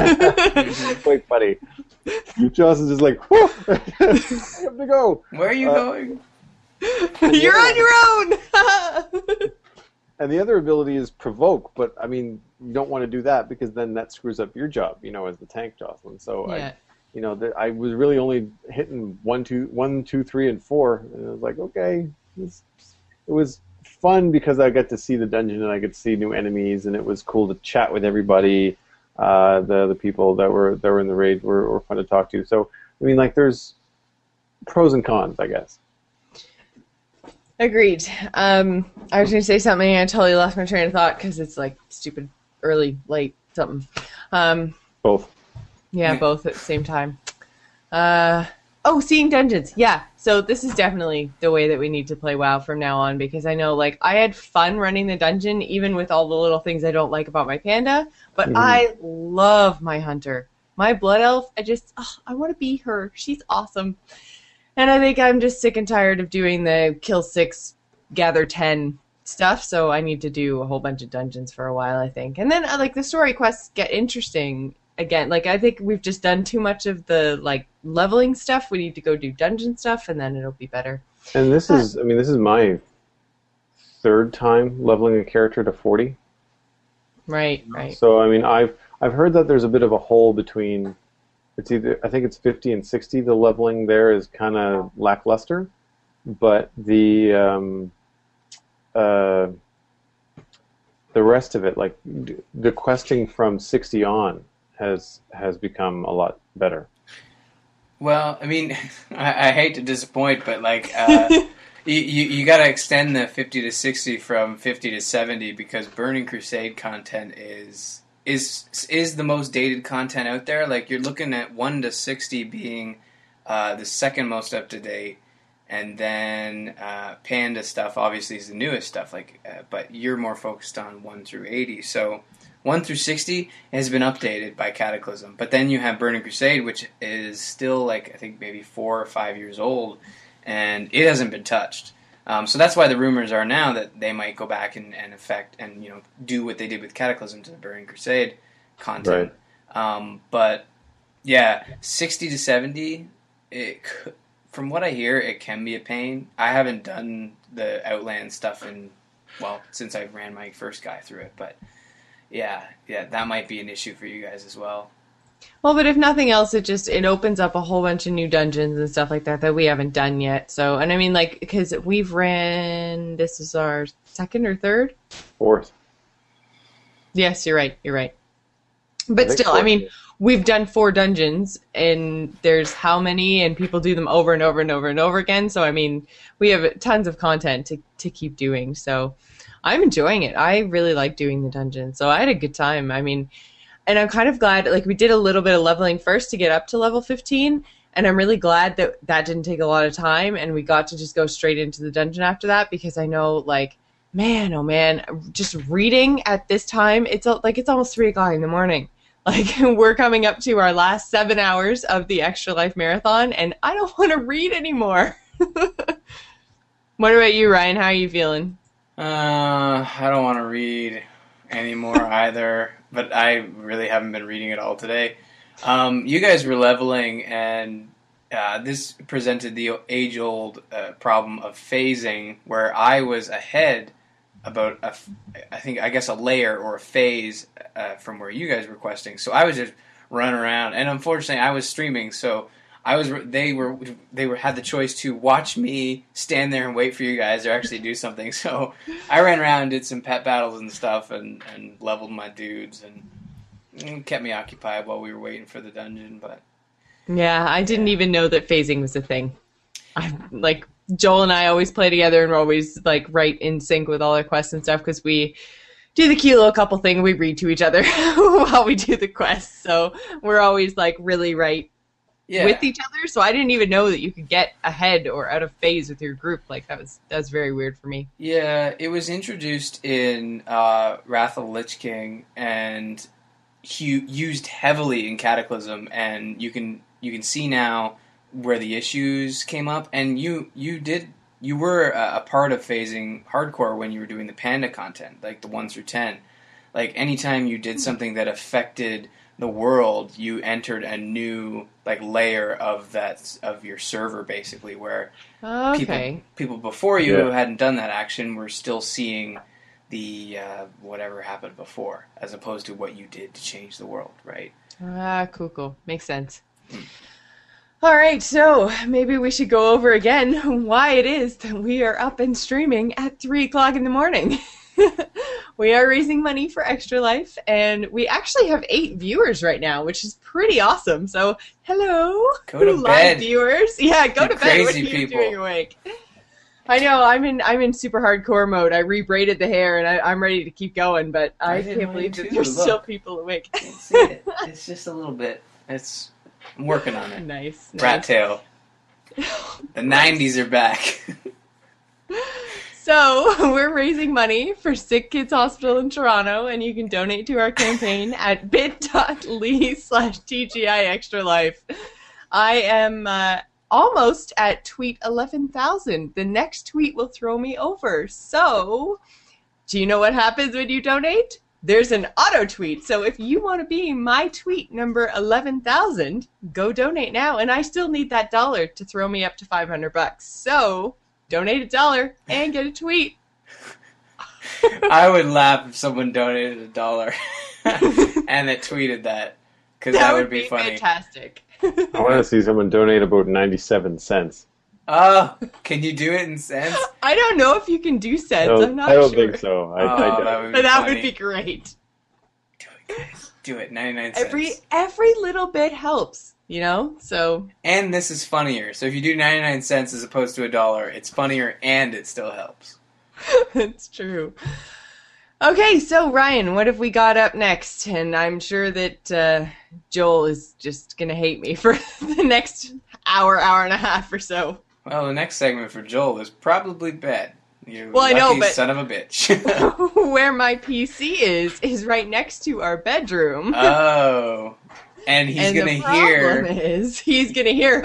Quite funny. Joss is just like, whoo! I have to go. Where are you going? You're on your own! And the other ability is provoke, but I mean, you don't want to do that because then that screws up your job, you know, as the tank, Jocelyn. So yeah. I was really only hitting 1, 2, 3, and 4, and I was like, okay, it was fun because I got to see the dungeon and I could see new enemies, and it was cool to chat with everybody. The people that were in the raid were fun to talk to. So I mean, like, there's pros and cons, I guess. Agreed. I was going to say something and I totally lost my train of thought because it's like stupid, early, late, something. Both. Yeah, both at the same time. Seeing dungeons. Yeah, so this is definitely the way that we need to play WoW from now on, because I know, like, I had fun running the dungeon, even with all the little things I don't like about my panda, but I love my hunter. My blood elf, I want to be her. She's awesome. And I think I'm just sick and tired of doing the kill 6, gather 10 stuff, so I need to do a whole bunch of dungeons for a while, I think. And then, like, the story quests get interesting again. Like, I think we've just done too much of the, like, leveling stuff. We need to go do dungeon stuff, and then it'll be better. And this is my 3rd time leveling a character to 40. Right. So, I mean, I've heard that there's a bit of a hole between, I think it's 50 and 60. The leveling there is kind of lackluster, but the rest of it, like the questing from 60 on, has become a lot better. Well, I mean, I hate to disappoint, but like you got to extend the 50 to 60 from 50 to 70 because Burning Crusade content is the most dated content out there. Like, you're looking at 1 to 60 being the second most up to date, and then Panda stuff obviously is the newest stuff. But you're more focused on 1 through 80. So 1 through 60 has been updated by Cataclysm, but then you have Burning Crusade, which is still, like, I think maybe 4 or 5 years old, and it hasn't been touched. So that's why the rumors are now that they might go back and affect and do what they did with Cataclysm to the Burning Crusade content. Right. But yeah, 60 to 70, from what I hear, it can be a pain. I haven't done the Outland stuff since I ran my first guy through it, but yeah, that might be an issue for you guys as well. Well, but if nothing else, it opens up a whole bunch of new dungeons and stuff like that we haven't done yet. So, and I mean, like, because we've ran, this is our 2nd or 3rd? 4th. Yes, you're right. But still, I mean, we've done 4 dungeons, and there's how many, and people do them over and over and over and over again. So, I mean, we have tons of content to keep doing. So, I'm enjoying it. I really like doing the dungeons. So, I had a good time. I mean, and I'm kind of glad, like, we did a little bit of leveling first to get up to level 15, and I'm really glad that didn't take a lot of time, and we got to just go straight into the dungeon after that, because I know, like, man, oh man, just reading at this time, it's almost 3 o'clock in the morning. Like, we're coming up to our last 7 hours of the Extra Life Marathon, and I don't want to read anymore. What about you, Ryan? How are you feeling? I don't want to read anymore either, but I really haven't been reading at all today. You guys were leveling, and this presented the age-old problem of phasing, where I was ahead about a layer or a phase from where you guys were questing. So I was just running around, and unfortunately, I was streaming, so they had the choice to watch me stand there and wait for you guys or actually do something. So I ran around, did some pet battles and stuff, and leveled my dudes, and kept me occupied while we were waiting for the dungeon. But yeah, I didn't even know that phasing was a thing. Like, Joel and I always play together, and we're always, like, right in sync with all our quests and stuff, because we do the cute little couple thing. We read to each other while we do the quests, so we're always, like, really right with each other. So I didn't even know that you could get ahead or out of phase with your group. Like, that's very weird for me. Yeah, it was introduced in Wrath of the Lich King, and used heavily in Cataclysm, and you can see now where the issues came up, and you were a part of phasing hardcore when you were doing the Panda content, like the 1 through 10. Like, anytime you did something that affected the world, you entered a new, like, layer of your server, basically, where people before you who hadn't done that action were still seeing the whatever happened before, as opposed to what you did to change the world, right? Cool. Makes sense. All right, so maybe we should go over again why it is that we are up and streaming at 3 o'clock in the morning. We are raising money for Extra Life, and we actually have 8 viewers right now, which is pretty awesome. So, hello, Go to live bed. viewers. Yeah, go You to bed. What are crazy you people. doing awake? I know, I'm in super hardcore mode. I rebraided the hair, and I'm ready to keep going, but I did can't mine believe too, that there's look. still people awake. Can't see it. It's just a little bit. I'm working on it. Nice. Rat tail. The 90s are back. So, we're raising money for Sick Kids Hospital in Toronto, and you can donate to our campaign at bit.ly/TGI Extra Life. I am almost at tweet 11,000. The next tweet will throw me over. So, do you know what happens when you donate? There's an auto tweet. So if you want to be my tweet number 11,000, go donate now. And I still need that dollar to throw me up to $500. So donate $1 and get a tweet. I would laugh if someone donated $1 and it tweeted that, because that would be funny. Fantastic. I want to see someone donate about 97 cents. Oh, can you do it in cents? I don't know if you can do cents. I'm not I don't sure. think so. I Oh, doubt that it. would be But that funny. would be great. Do it, guys. Do it. 99 cents. Every little bit helps, you know? So And this is funnier. So if you do 99 cents as opposed to $1, it's funnier and it still helps. it's true. Okay, so Ryan, what have we got up next? And I'm sure that Joel is just going to hate me for the next hour and a half or so. Well, the next segment for Joel is probably bed. You Well, I know, lucky but- son of a bitch. Where my PC is right next to our bedroom. Oh. And he's and going the to problem hear... is he's going to hear...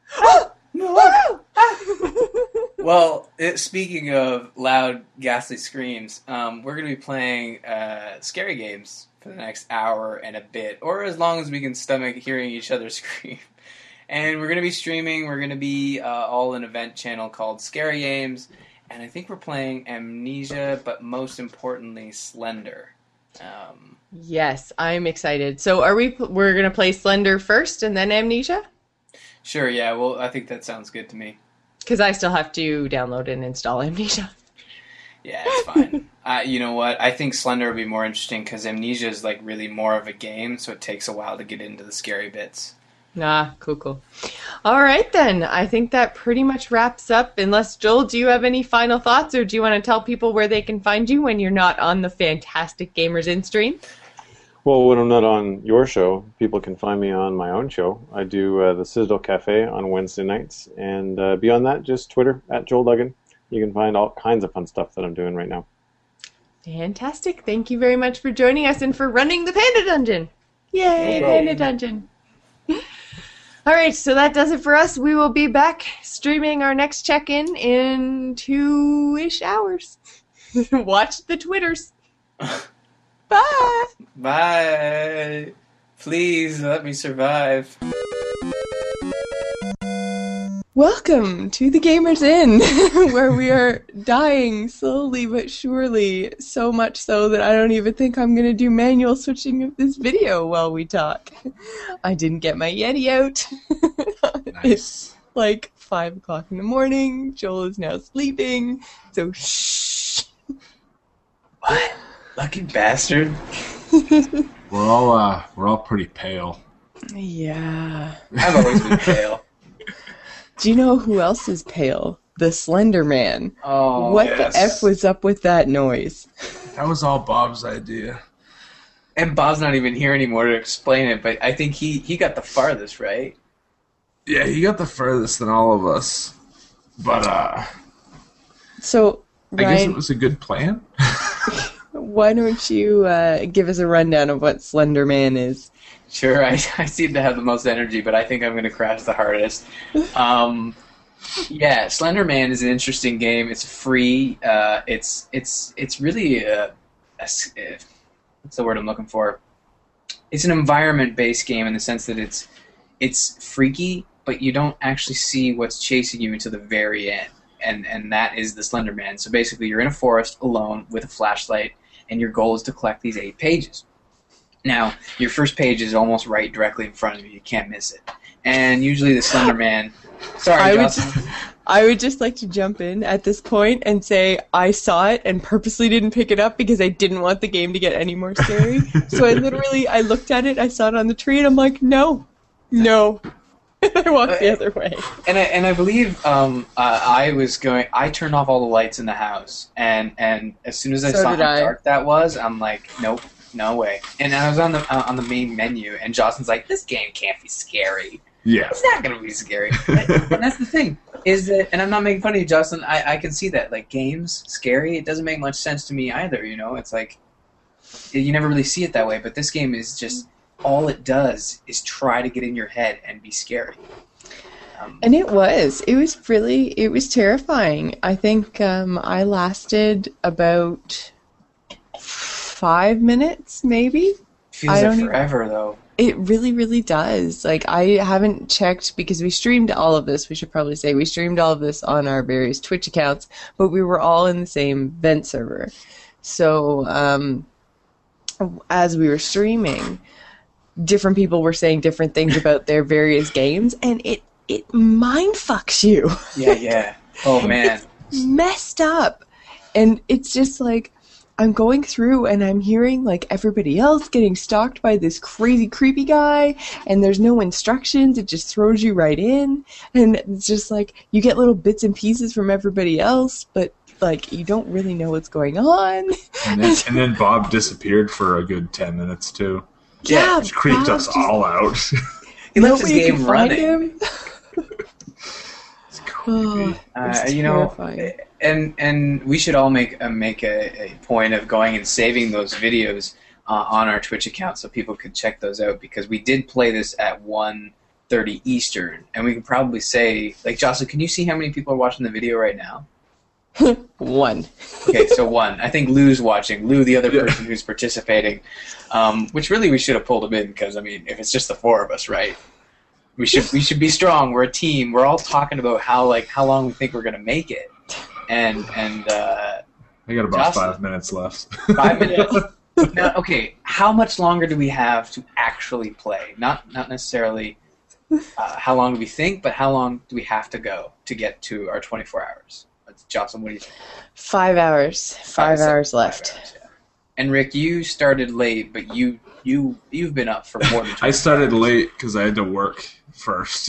Well, speaking of loud, ghastly screams, we're going to be playing scary games for the next hour and a bit, or as long as we can stomach hearing each other scream. And we're going to be streaming. We're going to be all an event channel called Scary Games, and I think we're playing Amnesia, but most importantly, Slender. Yes, I'm excited. So we're going to play Slender first and then Amnesia? Sure, yeah. Well, I think that sounds good to me. Because I still have to download and install Amnesia. Yeah, it's fine. You know what? I think Slender would be more interesting because Amnesia is like really more of a game, so it takes a while to get into the scary bits. Cool. All right, then. I think that pretty much wraps up. Unless, Joel, do you have any final thoughts, or do you want to tell people where they can find you when you're not on the Fantastic Gamers In stream? Well, when I'm not on your show, people can find me on my own show. I do the Citadel Cafe on Wednesday nights, and beyond that, just Twitter, @JoelDuggan. You can find all kinds of fun stuff that I'm doing right now. Fantastic. Thank you very much for joining us and for running the Panda Dungeon. Yay, Panda Dungeon. All right, so that does it for us. We will be back streaming our next check-in in 2-ish hours. Watch the Twitters. Bye. Bye. Please let me survive. Welcome to the Gamers Inn, where we are dying slowly but surely, so much so that I don't even think I'm going to do manual switching of this video while we talk. I didn't get my Yeti out. It's like 5 o'clock in the morning. Joel is now sleeping, so shh. What? Lucky bastard. We're all pretty pale. Yeah. I've always been pale. Do you know who else is pale? The Slender Man. Oh, What yes. the F was up with that noise? That was all Bob's idea. And Bob's not even here anymore to explain it, but I think he got the farthest, right? Yeah, he got the furthest than all of us. But So, I guess it Ryan, was a good plan. why don't you give us a rundown of what Slender Man is? Sure, I seem to have the most energy, but I think I'm going to crash the hardest. Yeah, Slender Man is an interesting game. It's free. It's really what's the word I'm looking for? It's an environment-based game in the sense that it's freaky, but you don't actually see what's chasing you until the very end, and that is the Slender Man. So basically, you're in a forest alone with a flashlight, and your goal is to collect these 8 pages. Now, your first page is almost right directly in front of you. You can't miss it. and usually the Slender Man. Sorry, Jocelyn. I would just like to jump in at this point and say I saw it and purposely didn't pick it up because I didn't want the game to get any more scary. So I looked at it, I saw it on the tree, and I'm like, no. And I walked the other way. And I believe I turned off all the lights in the house, and as soon as I saw how dark that was, I'm like, nope, no way. And I was on the main menu, and Jocelyn's like, this game can't be scary. Yeah. It's not going to be scary. And that's the thing, is that, and I'm not making fun of you, Jocelyn, I can see that. Like, games, scary, it doesn't make much sense to me either, you know? It's like, you never really see it that way, but this game is just, all it does is try to get in your head and be scary. And it was terrifying. I think I lasted about 5 minutes, maybe. Feels like forever, though. It really, really does. Like, I haven't checked because we streamed all of this. We should probably say we streamed all of this on our various Twitch accounts, but we were all in the same vent server. So, as we were streaming, different people were saying different things about their various games, and it mind fucks you. Yeah. Oh, man. It's messed up. And it's just like, I'm going through and I'm hearing like everybody else getting stalked by this crazy creepy guy, and there's no instructions, it just throws you right in, and it's just like you get little bits and pieces from everybody else, but like you don't really know what's going on. And then Bob disappeared for a good 10 minutes too. Yeah, which creeped us all out. He left his game running. It's creepy. You know, and we should all make a point of going and saving those videos on our Twitch account so people could check those out, because we did play this at 1:30 Eastern, and we could probably say, like, Jocelyn, can you see how many people are watching the video right now? 1. Okay, so 1. I think Lou's watching. Lou, the other person who's participating, which really we should have pulled him in, because I mean, if it's just the 4 of us, right? We should be strong. We're a team. We're all talking about how long we think we're gonna make it, and I got about Jocelyn, 5 minutes left. 5 minutes. Now, okay, how much longer do we have to actually play? Not necessarily how long do we think, but how long do we have to go to get to our 24 hours? Jocelyn, what do you think? 5 hours. 5 hours left. 5 hours, yeah. And Rick, you started late, but you've been up for more than 24 I started hours. late because I had to work first.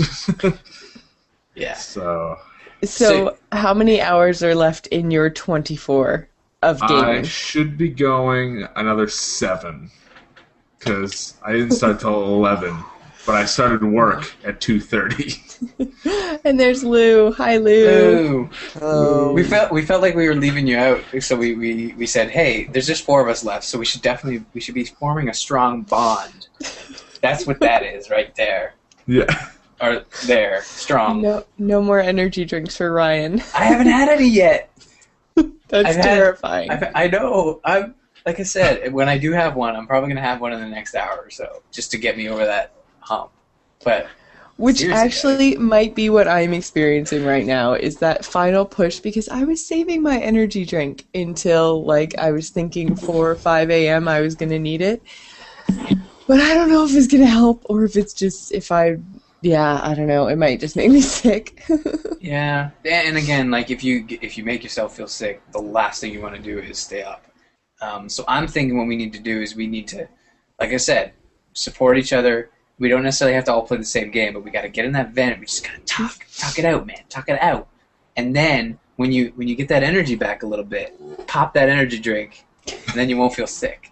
Yeah. So how many hours are left in your 24 of gaming? I should be going another 7 because I didn't start till 11, but I started work at 2:30. And there's Lou. Hi, Lou. Hello. We felt like we were leaving you out, so we said, hey, there's just 4 of us left, so we should be forming a strong bond. That's what that is right there. Yeah. Or there, strong. No more energy drinks for Ryan. I haven't had any yet. That's terrifying. I know. Like I said, when I do have one, I'm probably gonna have one in the next hour or so, just to get me over that hump. But which seriously, actually might be what I'm experiencing right now, is that final push, because I was saving my energy drink until like I was thinking 4 or 5 a.m. I was gonna need it. But I don't know if it's gonna help or if it's just I don't know. It might just make me sick. Yeah, and again, like if you make yourself feel sick, the last thing you want to do is stay up. So I'm thinking what we need to do is we need to, like I said, support each other. We don't necessarily have to all play the same game, but we got to get in that vent. We just gotta talk it out, man. Talk it out, and then when you get that energy back a little bit, pop that energy drink, and then you won't feel sick.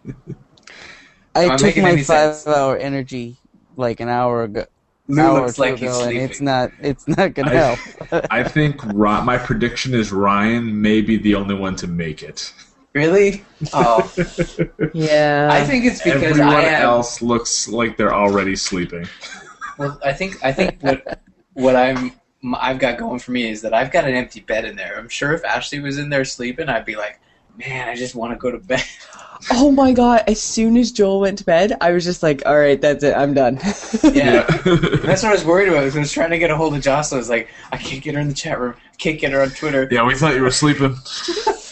I took my 5-hour energy like an hour ago. Lou looks like he's and sleeping. it's not gonna help. I think my prediction is Ryan may be the only one to make it. Really? Oh, Yeah. I think it's because everyone else looks like they're already sleeping. Well, I think what I've got going for me is that I've got an empty bed in there. I'm sure if Ashley was in there sleeping, I'd be like, man, I just want to go to bed. Oh my god, as soon as Joel went to bed, I was just like, alright, that's it, I'm done. Yeah. That's what I was worried about. I was trying to get a hold of Jocelyn. I was like, I can't get her in the chat room. I can't get her on Twitter. Yeah, we thought you were sleeping.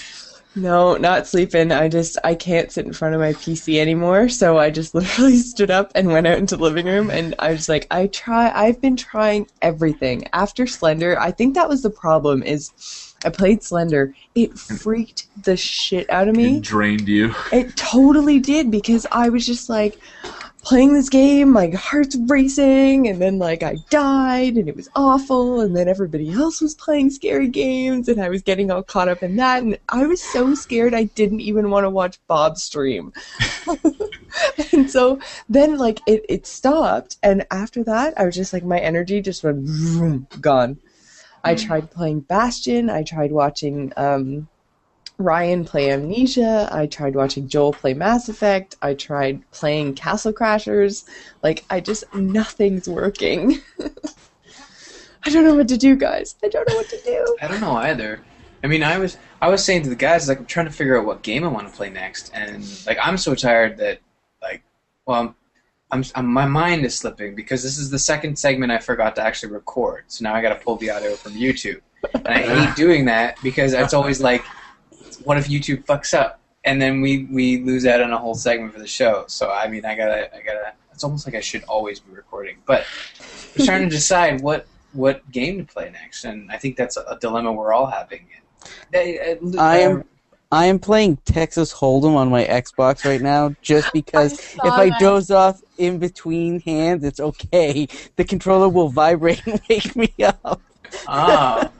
No, not sleeping. I can't sit in front of my PC anymore, so I just literally stood up and went out into the living room, and I was like, I've been trying everything. After Slender, I think that was the problem, is I played Slender. It freaked the shit out of me. It drained you. It totally did, because I was just like, playing this game, my heart's racing, and then like I died, and it was awful, and then everybody else was playing scary games, and I was getting all caught up in that, and I was so scared I didn't even want to watch Bob stream. And so then like it stopped, and after that I was just like, my energy just went vroom, gone. I tried playing Bastion, I tried watching Ryan play Amnesia, I tried watching Joel play Mass Effect, I tried playing Castle Crashers, like, nothing's working. I don't know what to do, guys. I don't know what to do. I don't know either. I mean, I was saying to the guys, like, I'm trying to figure out what game I want to play next, and, like, I'm so tired that, like, well, I'm my mind is slipping, because this is the second segment I forgot to actually record, so now I gotta pull the audio from YouTube. And I hate doing that, because it's always like, what if YouTube fucks up, and then we lose out on a whole segment for the show? So I mean, I gotta. It's almost like I should always be recording, but I'm trying to decide what game to play next, and I think that's a dilemma we're all having. I am playing Texas Hold'em on my Xbox right now, just because if I doze off in between hands, it's okay. The controller will vibrate and wake me up. Ah.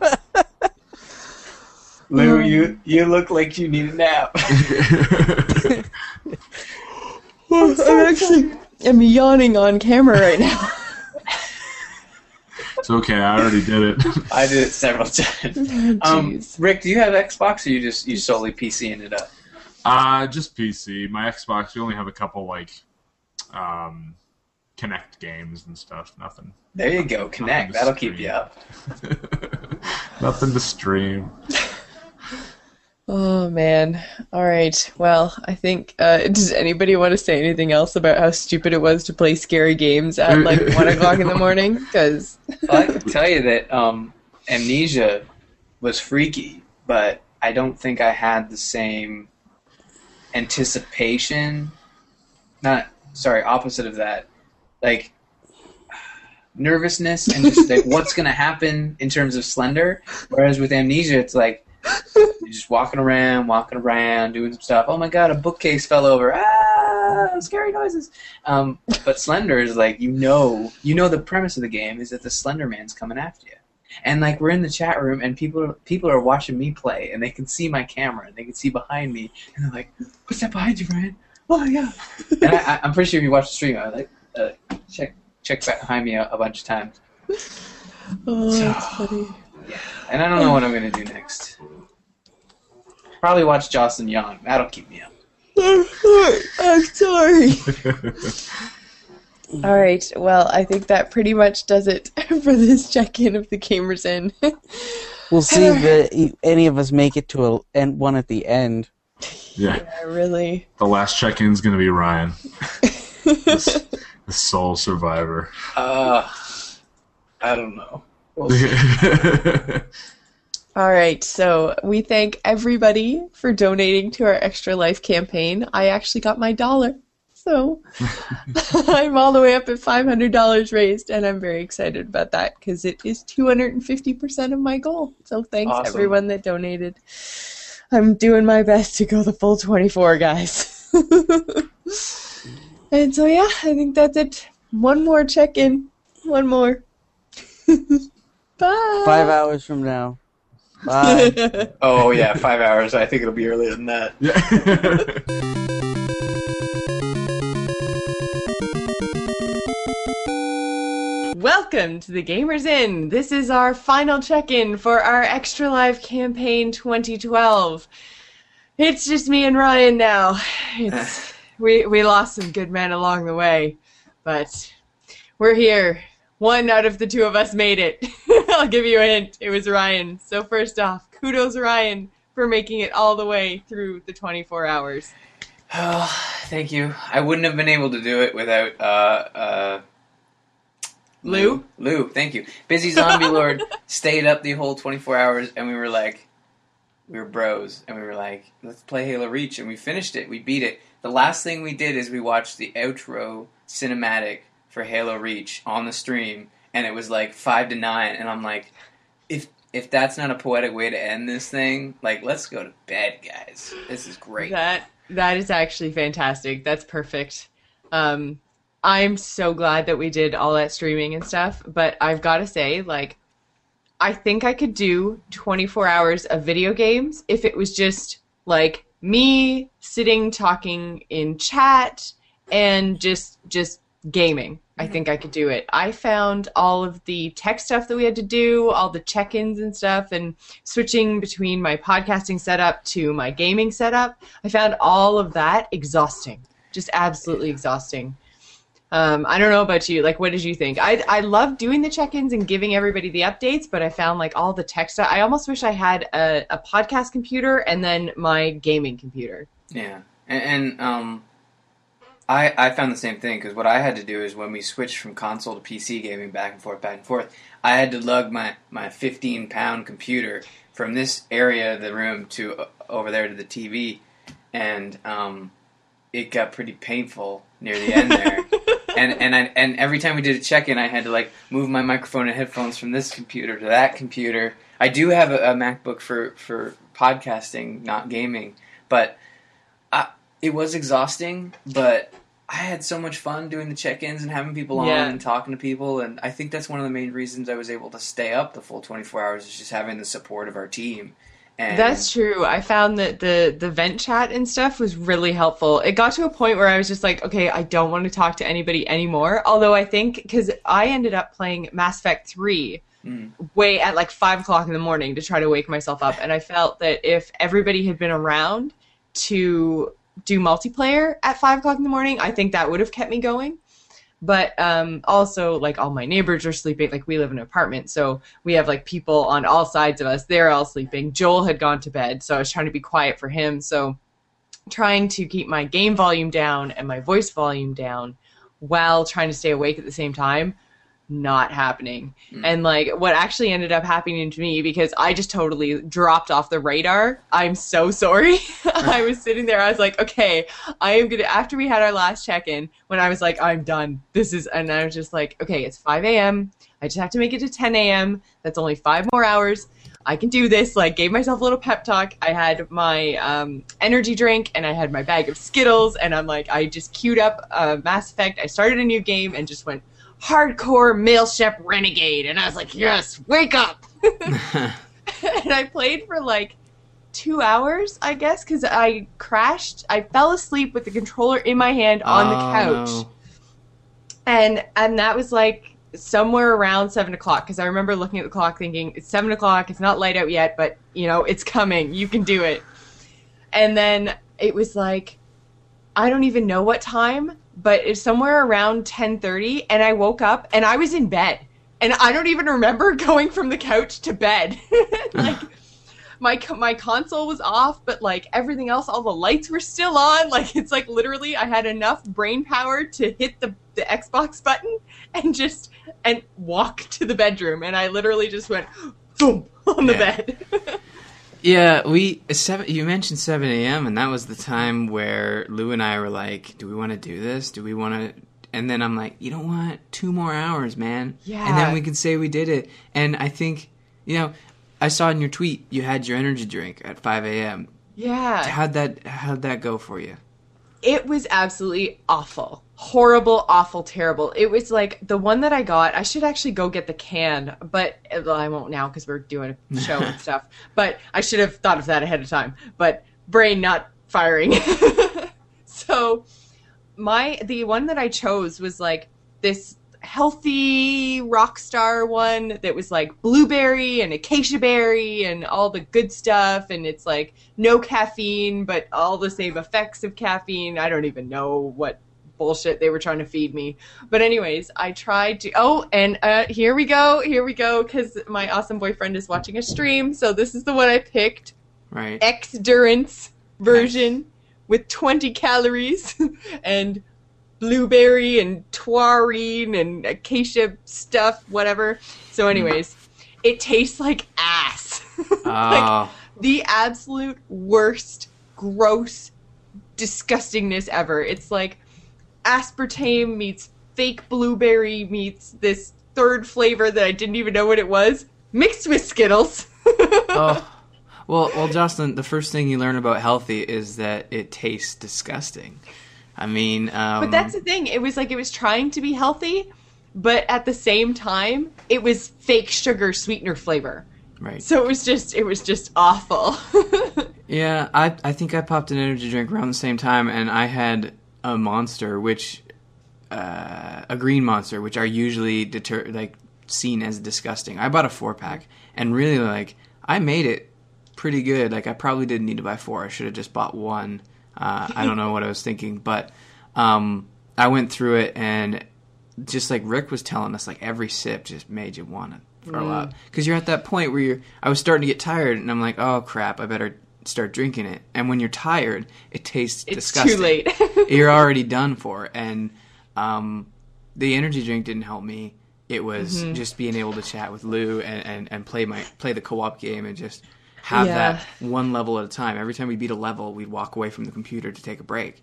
Lou, you look like you need a nap. I'm yawning on camera right now. It's okay, I already did it. I did it several times. Rick, do you have Xbox, or you solely PCing it up? Just PC. My Xbox, we only have a couple like Kinect games and stuff. Nothing. There you go, Kinect. That'll keep you up. Nothing to stream. Oh, man. All right. Well, I think, does anybody want to say anything else about how stupid it was to play scary games at, like, 1 o'clock in the morning? Because well, I can tell you that Amnesia was freaky, but I don't think I had the same anticipation. Opposite of that. Like, nervousness and just, like, what's going to happen in terms of Slender. Whereas with Amnesia, it's like, you're just walking around, doing some stuff. Oh my god, a bookcase fell over. Ah, scary noises. But Slender is like, you know the premise of the game is that the Slender Man's coming after you. And like, we're in the chat room, and people are watching me play, and they can see my camera, and they can see behind me, and they're like, "What's that behind you, Brian? Oh my god!" And I'm pretty sure if you watch the stream, I like check behind me a bunch of times. Oh, that's funny. Yeah, and I don't know what I'm gonna do next. Probably watch Jocelyn yawn. That'll keep me up. I'm sorry. All right. Well, I think that pretty much does it for this check-in of the Gamers Inn. We'll see if any of us make it to one at the end. Yeah, really. The last check-in is going to be Ryan, the sole survivor. I don't know. We'll All right, so we thank everybody for donating to our Extra Life campaign. I actually got my $1, so I'm all the way up at $500 raised, and I'm very excited about that because it is 250% of my goal. So thanks everyone that donated. I'm doing my best to go the full 24, guys. And so yeah, I think that's it. One more check-in. One more. Bye. 5 hours from now. Bye. Oh yeah, 5 hours. I think it'll be earlier than that. Welcome to the Gamers Inn. This is our final check-in for our Extra Life campaign 2012. It's just me and Ryan now. We lost some good men along the way, but we're here. One out of the two of us made it. I'll give you a hint. It was Ryan. So first off, kudos Ryan for making it all the way through the 24 hours. Oh, thank you. I wouldn't have been able to do it without Lou? Lou, thank you. Busy Zombie Lord stayed up the whole 24 hours, and we were like, we were bros, and we were like, let's play Halo Reach, and we finished it. We beat it. The last thing we did is we watched the outro cinematic for Halo Reach on the stream, and it was like 5 to 9, and I'm like, if that's not a poetic way to end this thing, like, let's go to bed, guys. This is great. That is actually fantastic. That's perfect. I'm so glad that we did all that streaming and stuff, but I've got to say, like, I think I could do 24 hours of video games if it was just, like, me sitting talking in chat and just gaming. I think I could do it. I found all of the tech stuff that we had to do, all the check-ins and stuff, and switching between my podcasting setup to my gaming setup. I found all of that exhausting. Just absolutely exhausting. I don't know about you. Like, what did you think? I love doing the check-ins and giving everybody the updates, but I found, like, all the tech stuff. I almost wish I had a podcast computer and then my gaming computer. Yeah. And I found the same thing, because what I had to do is when we switched from console to PC gaming back and forth, I had to lug my 15-pound computer from this area of the room to over there to the TV, and it got pretty painful near the end there. And every time we did a check-in, I had to, like, move my microphone and headphones from this computer to that computer. I do have a MacBook for podcasting, not gaming, but it was exhausting, but I had so much fun doing the check-ins and having people on and talking to people, and I think that's one of the main reasons I was able to stay up the full 24 hours, is just having the support of our team. And that's true. I found that the vent chat and stuff was really helpful. It got to a point where I was just like, okay, I don't want to talk to anybody anymore, although I think, because I ended up playing Mass Effect 3 way at like 5 o'clock in the morning to try to wake myself up, and I felt that if everybody had been around to do multiplayer at 5 o'clock in the morning, I think that would have kept me going. But also, like, all my neighbors are sleeping. Like, we live in an apartment, so we have, like, people on all sides of us. They're all sleeping. Joel had gone to bed, so I was trying to be quiet for him. So trying to keep my game volume down and my voice volume down while trying to stay awake at the same time, not happening. And, like, what actually ended up happening to me, because I just totally dropped off the radar, I'm so sorry. I was sitting there, I was like, okay, I am gonna, after we had our last check-in, when I was like, I'm done, and I was just like, okay, it's 5 a.m., I just have to make it to 10 a.m., that's only 5 more hours, I can do this. Like, gave myself a little pep talk. I had my energy drink, and I had my bag of Skittles, and I'm like, I just queued up Mass Effect, I started a new game, and just went hardcore male chef renegade, and I was like, yes, wake up. And I played for like 2 hours, I guess, because I crashed. I fell asleep with the controller in my hand on the couch. No. And that was like somewhere around 7 o'clock, because I remember looking at the clock thinking, it's 7 o'clock, it's not light out yet, but, you know, it's coming, you can do it. And then it was like, I don't even know what time, but it's somewhere around 10:30, and I woke up, and I was in bed. And I don't even remember going from the couch to bed. Like, my console was off, but, like, everything else, all the lights were still on. Like, it's like, literally, I had enough brain power to hit the Xbox button and walk to the bedroom. And I literally just went, boom, on the bed. Yeah, you mentioned 7 a.m., and that was the time where Lou and I were like, do we want to do this? Do we want to... And then I'm like, you know what? 2 more hours, man. Yeah. And then we can say we did it. And I think, you know, I saw in your tweet you had your energy drink at 5 a.m. Yeah. How'd that go for you? It was absolutely awful. Horrible, awful, terrible. It was like the one that I got. I should actually go get the can, but well, I won't now because we're doing a show and stuff. But I should have thought of that ahead of time. But brain not firing. So the one that I chose was like this healthy rock star one that was like blueberry and acacia berry and all the good stuff, and it's like no caffeine but all the same effects of caffeine. I don't even know what bullshit they were trying to feed me, but anyways, I tried to here we go because my awesome boyfriend is watching a stream, so this is the one I picked. Right. X-Durance version with 20 calories and blueberry and taurine and acacia stuff, whatever. So anyways, it tastes like ass. Like the absolute worst, gross, disgustingness ever. It's like aspartame meets fake blueberry meets this third flavor that I didn't even know what it was, mixed with Skittles. Oh. Well, Jocelyn, the first thing you learn about healthy is that it tastes disgusting. I mean, but that's the thing. It was like it was trying to be healthy, but at the same time, it was fake sugar sweetener flavor. Right. So it was just awful. Yeah, I think I popped an energy drink around the same time, and I had a Monster, which a green Monster, which are usually seen as disgusting. I bought a 4-pack, and really I made it pretty good. I probably didn't need to buy 4. I should have just bought 1. I don't know what I was thinking, but I went through it, and just like Rick was telling us, every sip just made you want to throw up. Because you're at that point where I was starting to get tired, and I'm like, oh crap, I better start drinking it. And when you're tired, it tastes disgusting. It's too late. You're already done for. And the energy drink didn't help me. It was just being able to chat with Lou and play the co-op game and just have that one level at a time. Every time we beat a level, we'd walk away from the computer to take a break.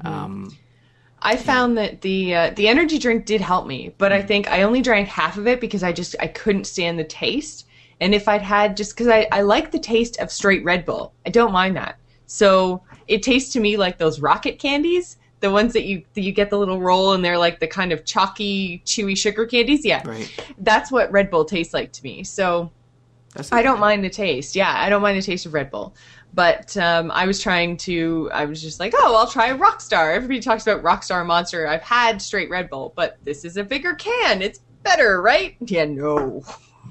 I found that the energy drink did help me, but I think I only drank half of it because I couldn't stand the taste. And if I'd had, just because I like the taste of straight Red Bull, I don't mind that. So it tastes to me like those rocket candies, the ones that you get the little roll and they're like the kind of chalky, chewy sugar candies. Yeah, right. That's what Red Bull tastes like to me. So I don't mind the taste. Yeah, I don't mind the taste of Red Bull. But I was just like, oh, I'll try Rockstar. Everybody talks about Rockstar Monster. I've had straight Red Bull, but this is a bigger can. It's better, right? Yeah, no.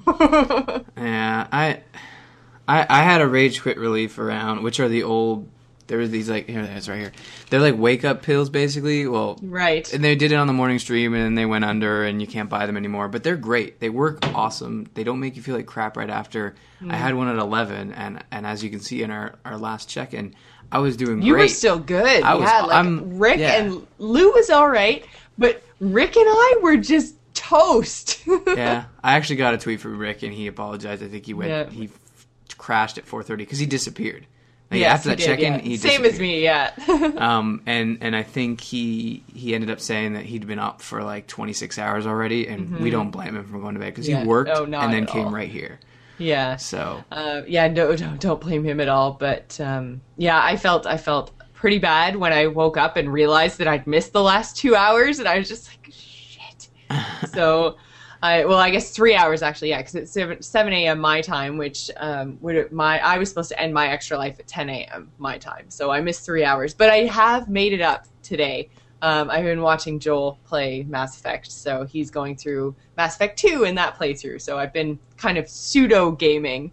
Yeah, I had a Rage Quit Relief around, which are the old. There were these here it is right here. They're like wake up pills basically. Well, right. And they did it on the morning stream, and then they went under, and you can't buy them anymore. But they're great. They work awesome. They don't make you feel like crap right after. I had one at 11, and as you can see in our last check-in, I was doing great. You were still good. Rick and Lou was all right, but Rick and I were just toast. Yeah, I actually got a tweet from Rick, and he apologized. I think he crashed at 4:30 because he disappeared. After that check-in, he same as me, yeah. And I think he ended up saying that he'd been up for 26 hours already, and we don't blame him for going to bed because he worked and then came right here. Yeah. So. No, don't blame him at all. But I felt pretty bad when I woke up and realized that I'd missed the last 2 hours, and I was just like, shit. So. I guess 3 hours actually, yeah, because it's 7 a.m. my time, which I was supposed to end my extra life at 10 a.m. my time, so I missed 3 hours. But I have made it up today. I've been watching Joel play Mass Effect, so he's going through Mass Effect 2 in that playthrough. So I've been kind of pseudo gaming.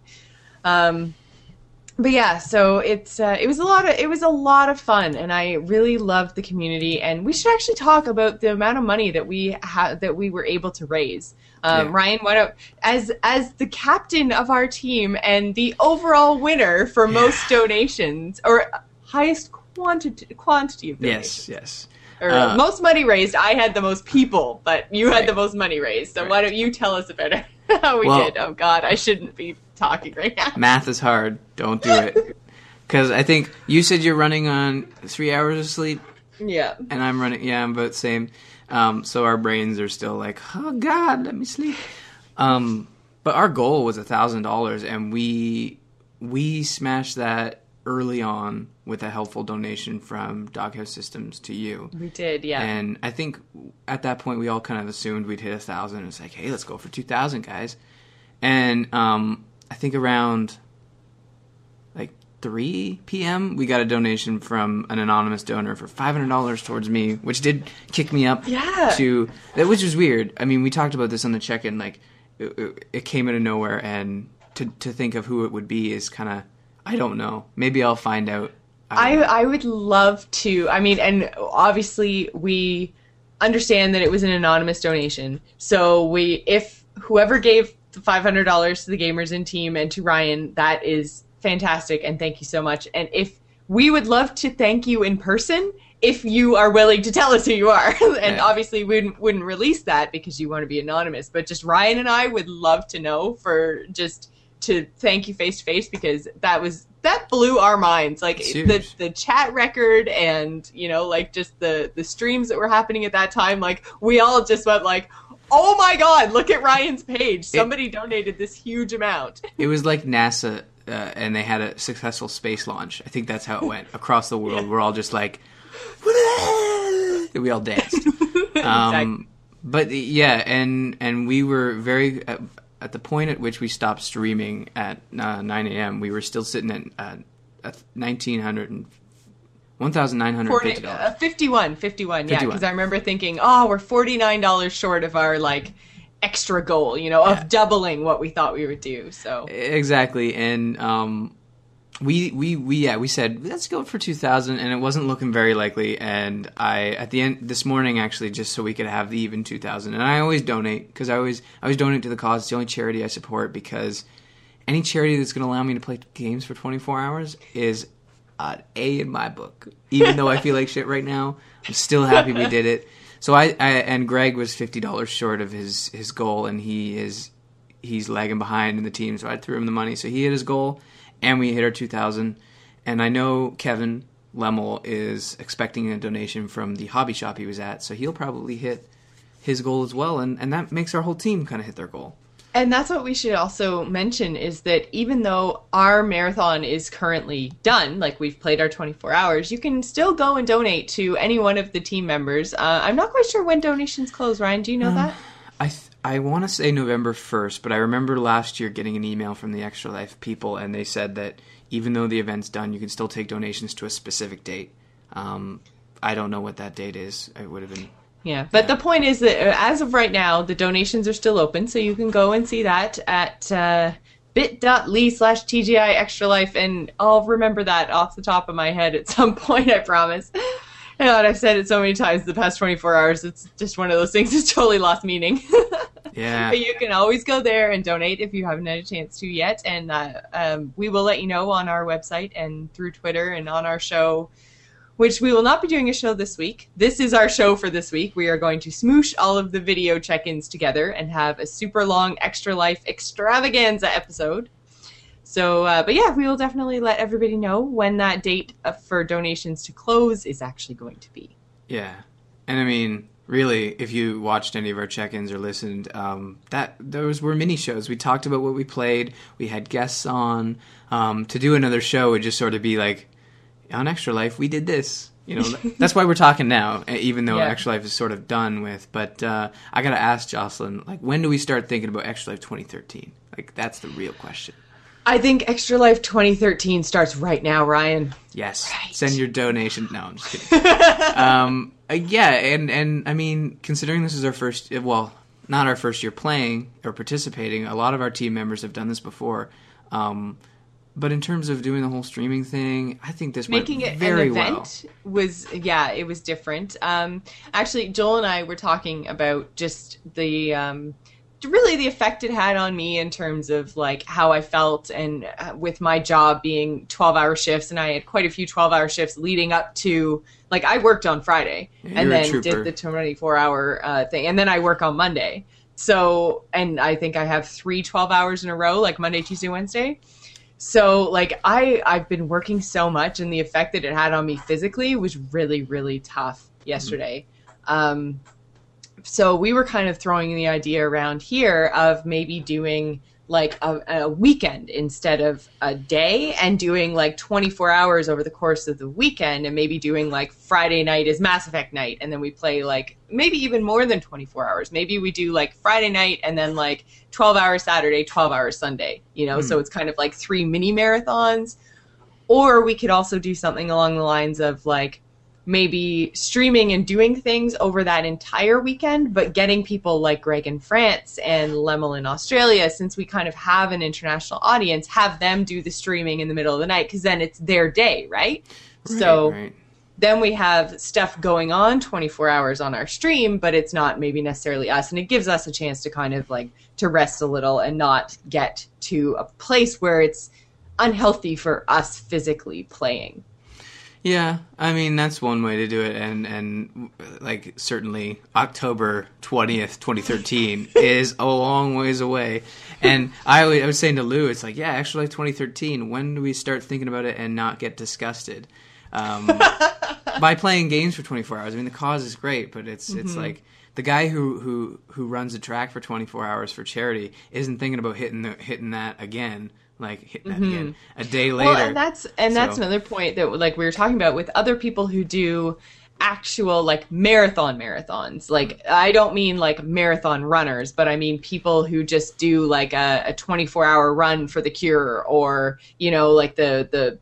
But yeah, so it was a lot of fun, and I really loved the community. And we should actually talk about the amount of money that we were able to raise. Ryan, why don't, as the captain of our team and the overall winner for most donations or highest quantity of donations. Yes. Or most money raised. I had the most people, but you had the most money raised. So why don't you tell us about how we did? Oh God, I shouldn't be talking right now. Math is hard. Don't do it. Because I think you said you're running on 3 hours of sleep. Yeah. And I'm running. Yeah, I'm about the same. So our brains are still like, oh God, let me sleep. But our goal was $1,000, and we smashed that early on with a helpful donation from Doghouse Systems to you. We did, yeah. And I think at that point we all kind of assumed we'd hit 1,000. It's like, hey, let's go for 2,000, guys. And I think around 3 p.m. we got a donation from an anonymous donor for $500 towards me, which did kick me up which was weird. I mean, we talked about this on the check-in, it came out of nowhere, and to think of who it would be is kind of, I don't know. Maybe I'll find out. I would love to. I mean, and obviously we understand that it was an anonymous donation. So if whoever gave the $500 to the Gamers In team and to Ryan, that is fantastic, and thank you so much. And if we would love to thank you in person, if you are willing to tell us who you are. And obviously we wouldn't release that because you want to be anonymous, but just Ryan and I would love to know for just to thank you face to face, because that blew our minds. Like the chat record and, you know, like just the streams that were happening at that time, like we all just went like, oh my God, look at Ryan's page. Somebody donated this huge amount. It was like NASA and they had a successful space launch. I think that's how it went across the world. Yeah. We're all just like, we all danced. Exactly. But yeah, and we were very at the point at which we stopped streaming at 9 a.m. We were still sitting at $1,950. 51, yeah, because I remember thinking, oh, we're $49 short of our like extra goal, you know, of doubling what we thought we would do. So exactly, and we said let's go for 2,000, and it wasn't looking very likely. And I at the end this morning actually, just so we could have the even 2,000, and I always donate because I always donate to the cause. It's the only charity I support, because any charity that's going to allow me to play games for 24 hours is A in my book. Even though I feel like shit right now, I'm still happy we did it. So I and Greg was $50 short of his goal, and he's lagging behind in the team. So I threw him the money, so he hit his goal, and we hit our 2,000. And I know Kevin Lemmel is expecting a donation from the hobby shop he was at, so he'll probably hit his goal as well, and that makes our whole team kind of hit their goal. And that's what we should also mention, is that even though our marathon is currently done, like we've played our 24 hours, you can still go and donate to any one of the team members. I'm not quite sure when donations close. Ryan, do you know that? I want to say November 1st, but I remember last year getting an email from the Extra Life people, and they said that even though the event's done, you can still take donations to a specific date. I don't know what that date is. It would have been... Yeah, but the point is that as of right now, the donations are still open, so you can go and see that at bit.ly/TGI Extra Life, and I'll remember that off the top of my head at some point, I promise. And I've said it so many times the past 24 hours, it's just one of those things that's totally lost meaning. Yeah. But you can always go there and donate if you haven't had a chance to yet, and we will let you know on our website and through Twitter and on our show, which we will not be doing a show this week. This is our show for this week. We are going to smoosh all of the video check-ins together and have a super long Extra Life extravaganza episode. So, but yeah, we will definitely let everybody know when that date for donations to close is actually going to be. Yeah. And I mean, really, if you watched any of our check-ins or listened, those were mini shows. We talked about what we played. We had guests on. To do another show would just sort of be like, on Extra Life, we did this. You know, that's why we're talking now, even though Extra Life is sort of done with. But I got to ask Jocelyn, like, when do we start thinking about Extra Life 2013? Like, that's the real question. I think Extra Life 2013 starts right now, Ryan. Yes. Right. Send your donation. No, I'm just kidding. Yeah, and I mean, considering this is our first, well, not our first year playing or participating, a lot of our team members have done this before. But in terms of doing the whole streaming thing, I think this went very well. Making it an event was, it was different. Actually, Joel and I were talking about just the really the effect it had on me in terms of like how I felt, and with my job being 12-hour shifts, and I had quite a few 12-hour shifts leading up to, like, I worked on Friday and then did the 24-hour thing, and then I work on Monday. So, and I think I have 3 12 hours in a row, like Monday, Tuesday, Wednesday. So, like, I've been working so much, and the effect that it had on me physically was really, really tough yesterday. So we were kind of throwing the idea around here of maybe doing, like, a weekend instead of a day, and doing, like, 24 hours over the course of the weekend, and maybe doing, like, Friday night is Mass Effect night, and then we play, like, maybe even more than 24 hours. Maybe we do, like, Friday night, and then, like, 12 hours Saturday, 12 hours Sunday, you know? So it's kind of like 3 mini marathons. Or we could also do something along the lines of, like, maybe streaming and doing things over that entire weekend, but getting people like Greg in France and Lemmel in Australia, since we kind of have an international audience, have them do the streaming in the middle of the night, because then it's their day, right? So then we have stuff going on 24 hours on our stream, but it's not maybe necessarily us, and it gives us a chance to kind of like to rest a little and not get to a place where it's unhealthy for us physically playing. Yeah, I mean that's one way to do it, and like certainly October 20th, 2013 is a long ways away. And I was saying to Lou, it's like, yeah, actually, like 2013. When do we start thinking about it and not get disgusted by playing games for 24 hours? I mean, the cause is great, but it's like the guy who runs a track for 24 hours for charity isn't thinking about hitting that again. Like hitting that again a day later. Well, that's another point that like we were talking about with other people who do actual like marathons. Like I don't mean like marathon runners, but I mean people who just do like a 24-hour run for the cure, or like the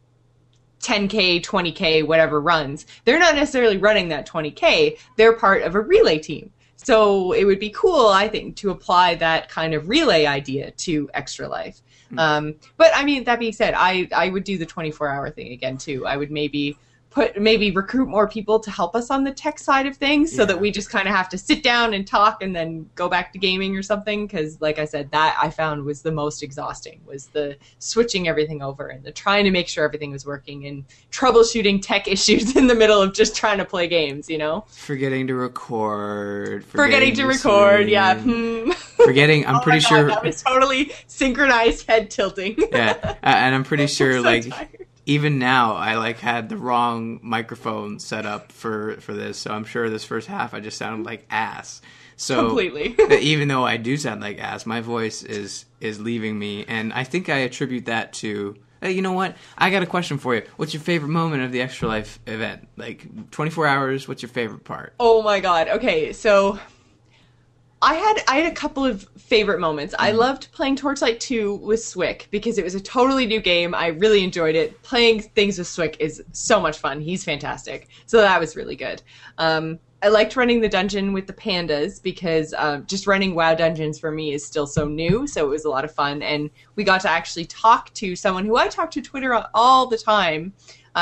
10K, 20K, whatever runs. They're not necessarily running that 20K. They're part of a relay team. So it would be cool, I think, to apply that kind of relay idea to Extra Life. But I mean, that being said, I would do the 24-hour thing again too. I would maybe recruit more people to help us on the tech side of things, so that we just kind of have to sit down and talk and then go back to gaming or something. Because like I said, that I found was the most exhausting, was the switching everything over and the trying to make sure everything was working and troubleshooting tech issues in the middle of just trying to play games, Forgetting to record. Yeah. Forgetting, I'm pretty sure. That was totally synchronized head tilting. Yeah, and I'm pretty sure even now I had the wrong microphone set up for this, so I'm sure this first half I just sounded like ass. So completely. Even though I do sound like ass, my voice is leaving me, and I think I attribute that to. Hey, you know what? I got a question for you. What's your favorite moment of the Extra Life event? Like 24 hours. What's your favorite part? Oh my god. Okay, so I had a couple of favorite moments. I loved playing Torchlight 2 with Swick because it was a totally new game. I really enjoyed it. Playing things with Swick is so much fun. He's fantastic. So that was really good. I liked running the dungeon with the pandas because just running WoW dungeons for me is still so new, so it was a lot of fun. And we got to actually talk to someone who I talk to Twitter all the time,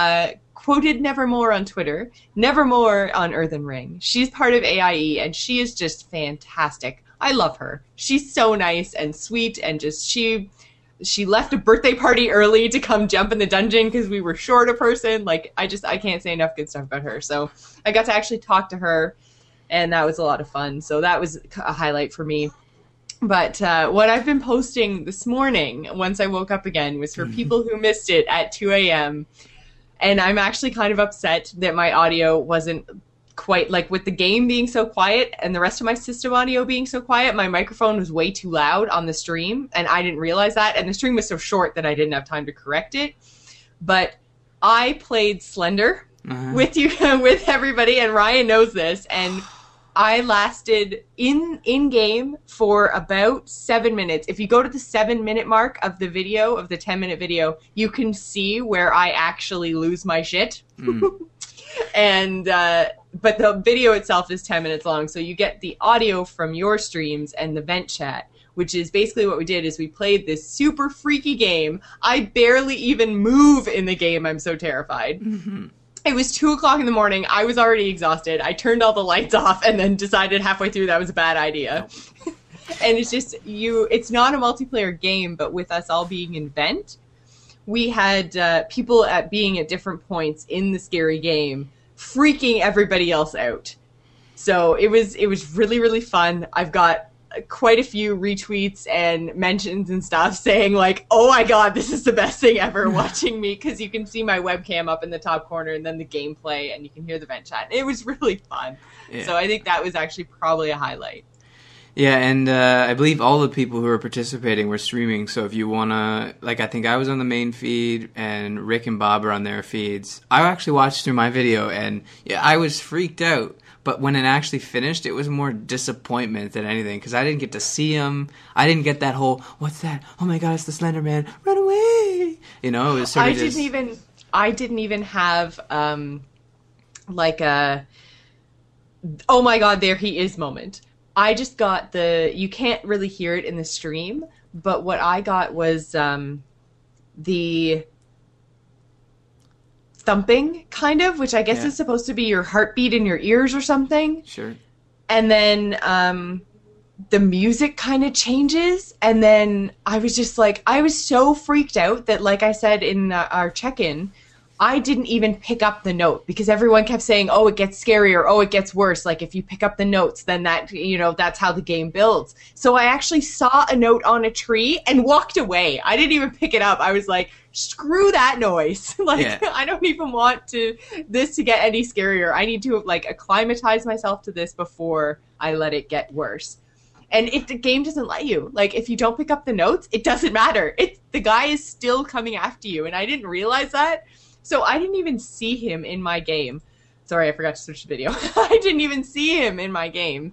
quoted Nevermore on Twitter, Nevermore on Earthen Ring. She's part of AIE, and she is just fantastic. I love her. She's so nice and sweet, and just she left a birthday party early to come jump in the dungeon because we were short a person. Like, I can't say enough good stuff about her. So I got to actually talk to her, and that was a lot of fun. So that was a highlight for me. But what I've been posting this morning, once I woke up again, was for people who missed it at 2 a.m., and I'm actually kind of upset that my audio wasn't quite, like, with the game being so quiet and the rest of my system audio being so quiet, my microphone was way too loud on the stream, and I didn't realize that, and the stream was so short that I didn't have time to correct it. But I played Slender with you, with everybody, and Ryan knows this, and I lasted in game for about 7 minutes. If you go to the 7-minute mark of the video, of the 10-minute video, you can see where I actually lose my shit. And but the video itself is 10 minutes long, so you get the audio from your streams and the vent chat, which is basically what we did. Is we played this super freaky game. I barely even move in the game. I'm so terrified. It was 2 o'clock in the morning. I was already exhausted. I turned all the lights off and then decided halfway through that was a bad idea. And it's just, it's not a multiplayer game, but with us all being in vent, we had people being at different points in the scary game freaking everybody else out. So it was really, really fun. I've got quite a few retweets and mentions and stuff saying like, oh my god, this is the best thing ever, watching me, because you can see my webcam up in the top corner and then the gameplay and you can hear the vent chat. It was really fun. Yeah. So I think that was actually probably a highlight. Yeah, and I believe all the people who were participating were streaming, so if you want to, like, I think I was on the main feed, and Rick and Bob are on their feeds. I actually watched through my video, and yeah, I was freaked out, but when it actually finished, it was more disappointment than anything, because I didn't get to see him. I didn't get that whole, what's that? Oh my god, it's the Slender Man, run away! It was sort of I didn't even have, like a, oh my god, there he is moment. I just got you can't really hear it in the stream, but what I got was the thumping, kind of, which I guess is supposed to be your heartbeat in your ears or something. Sure. And then the music kind of changes, and then I was just like, I was so freaked out that, like I said in our check-in, I didn't even pick up the note because everyone kept saying, oh, it gets scarier. Oh, it gets worse. Like if you pick up the notes, then that, that's how the game builds. So I actually saw a note on a tree and walked away. I didn't even pick it up. I was like, screw that noise. I don't even want this to get any scarier. I need to acclimatize myself to this before I let it get worse. And if the game doesn't let you, if you don't pick up the notes, it doesn't matter. The guy is still coming after you. And I didn't realize that. So I didn't even see him in my game. Sorry, I forgot to switch the video. I didn't even see him in my game.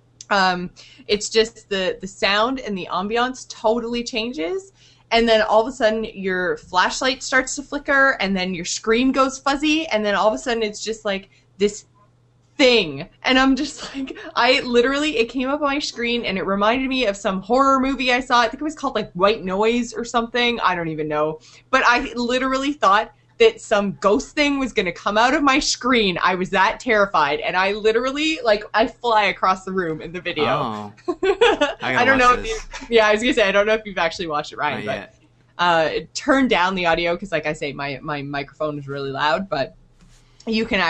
It's just the sound and the ambiance totally changes. And then all of a sudden your flashlight starts to flicker and then your screen goes fuzzy. And then all of a sudden it's just like this thing. And I'm just like, it came up on my screen and it reminded me of some horror movie I saw. I think it was called White Noise or something. I don't even know. But I literally thought that some ghost thing was going to come out of my screen. I was that terrified. And I literally, I fly across the room in the video. Oh. I don't know if I was going to say, I don't know if you've actually watched it, Ryan. Not but turn down the audio because, like I say, my microphone is really loud. But you can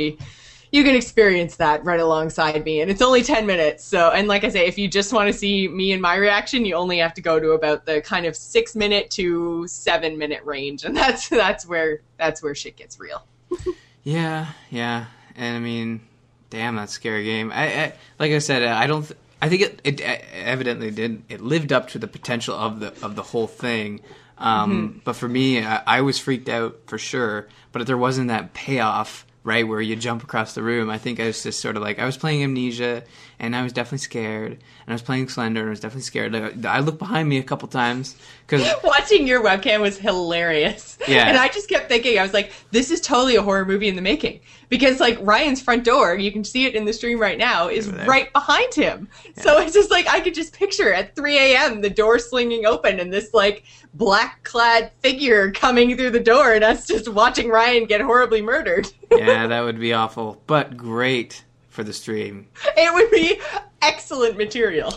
experience that right alongside me, and it's only 10 minutes. So, and like I say, if you just want to see me and my reaction, you only have to go to about the kind of 6-minute to 7-minute range, and that's where shit gets real. Yeah, and I mean, damn, that's a scary game. I like I said, I think it evidently did. It lived up to the potential of the whole thing. But for me, I was freaked out for sure. But there wasn't that payoff. Right, where you jump across the room. I think I was just sort of I was playing Amnesia, and I was definitely scared. And I was playing Slender, and I was definitely scared. I looked behind me a couple times. Cause watching your webcam was hilarious. Yeah. And I just kept thinking, I was like, this is totally a horror movie in the making. Because, Ryan's front door, you can see it in the stream right now, is right behind him. Yeah. So it's just I could just picture at 3 a.m. the door slinging open and this, black-clad figure coming through the door and us just watching Ryan get horribly murdered. Yeah, that would be awful, but great for the stream. It would be excellent material.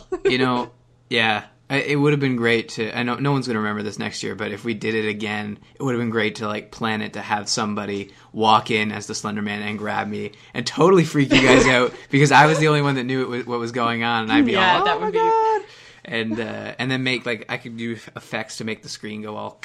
Yeah, it would have been great to... I know no one's going to remember this next year, but if we did it again, it would have been great to, plan it to have somebody walk in as the Slender Man and grab me and totally freak you guys out because I was the only one that knew what was going on, and I'd be all, that would be... And then make, I could do effects to make the screen go all...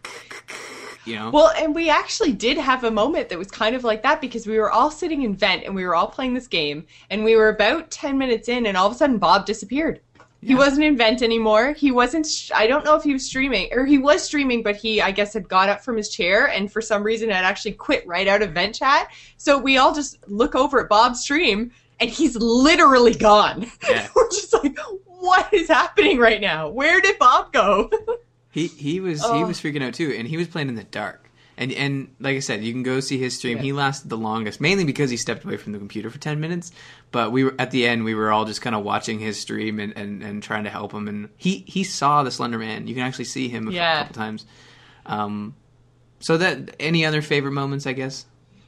Well, and we actually did have a moment that was kind of like that because we were all sitting in Vent and we were all playing this game and we were about 10 minutes in and all of a sudden Bob disappeared. Yeah. He wasn't in Vent anymore. He wasn't, I don't know if he was streaming, or he was streaming, but he, I guess, had got up from his chair and for some reason had actually quit right out of Vent chat. So we all just look over at Bob's stream and he's literally gone. Yeah. We're just like, what is happening right now? Where did Bob go? He was freaking out too, and he was playing in the dark. And like I said, you can go see his stream. Yeah. He lasted the longest, mainly because he stepped away from the computer for 10 minutes. But at the end, we were all just kind of watching his stream and trying to help him. And he saw the Slender Man. You can actually see him a couple times. So that any other favorite moments, I guess?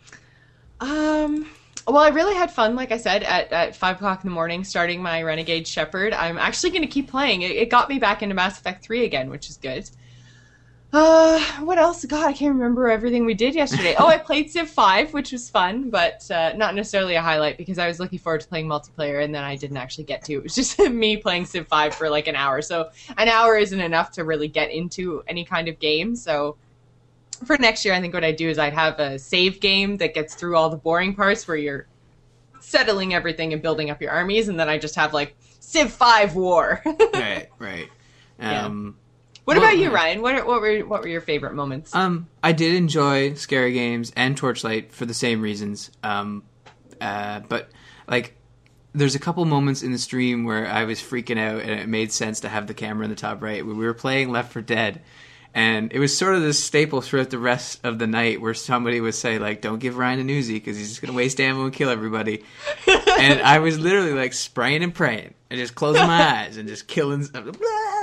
Well, I really had fun, like I said, at 5 o'clock in the morning, starting my Renegade Shepherd. I'm actually going to keep playing. It got me back into Mass Effect 3 again, which is good. What else? God, I can't remember everything we did yesterday. Oh, I played Civ 5, which was fun, but not necessarily a highlight because I was looking forward to playing multiplayer, and then I didn't actually get to. It was just me playing Civ 5 for an hour. So an hour isn't enough to really get into any kind of game, so... For next year, I think what I'd do is I'd have a save game that gets through all the boring parts where you're settling everything and building up your armies, and then I just have Civ 5 War. Right. What about you, Ryan? What were your favorite moments? I did enjoy scary games and Torchlight for the same reasons. But there's a couple moments in the stream where I was freaking out, and it made sense to have the camera in the top right. We were playing Left 4 Dead. And it was sort of this staple throughout the rest of the night where somebody would say, don't give Ryan an Uzi because he's just going to waste ammo and kill everybody. And I was literally, spraying and praying and just closing my eyes and just killing stuff.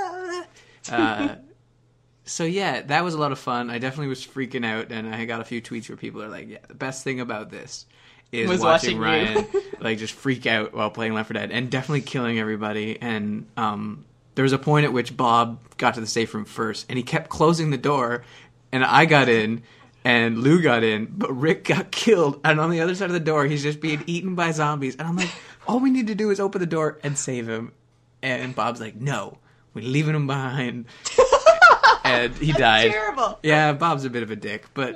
So, yeah, that was a lot of fun. I definitely was freaking out, and I got a few tweets where people are like, yeah, the best thing about this is watching Ryan, just freak out while playing Left 4 Dead and definitely killing everybody. And, there was a point at which Bob got to the safe room first, and he kept closing the door, and I got in, And Lou got in, but Rick got killed. And on the other side of the door, he's just being eaten by zombies. And I'm like, all we need to do is open the door and save him. And Bob's like, no, we're leaving him behind. And he died. Terrible. Yeah, Bob's a bit of a dick, but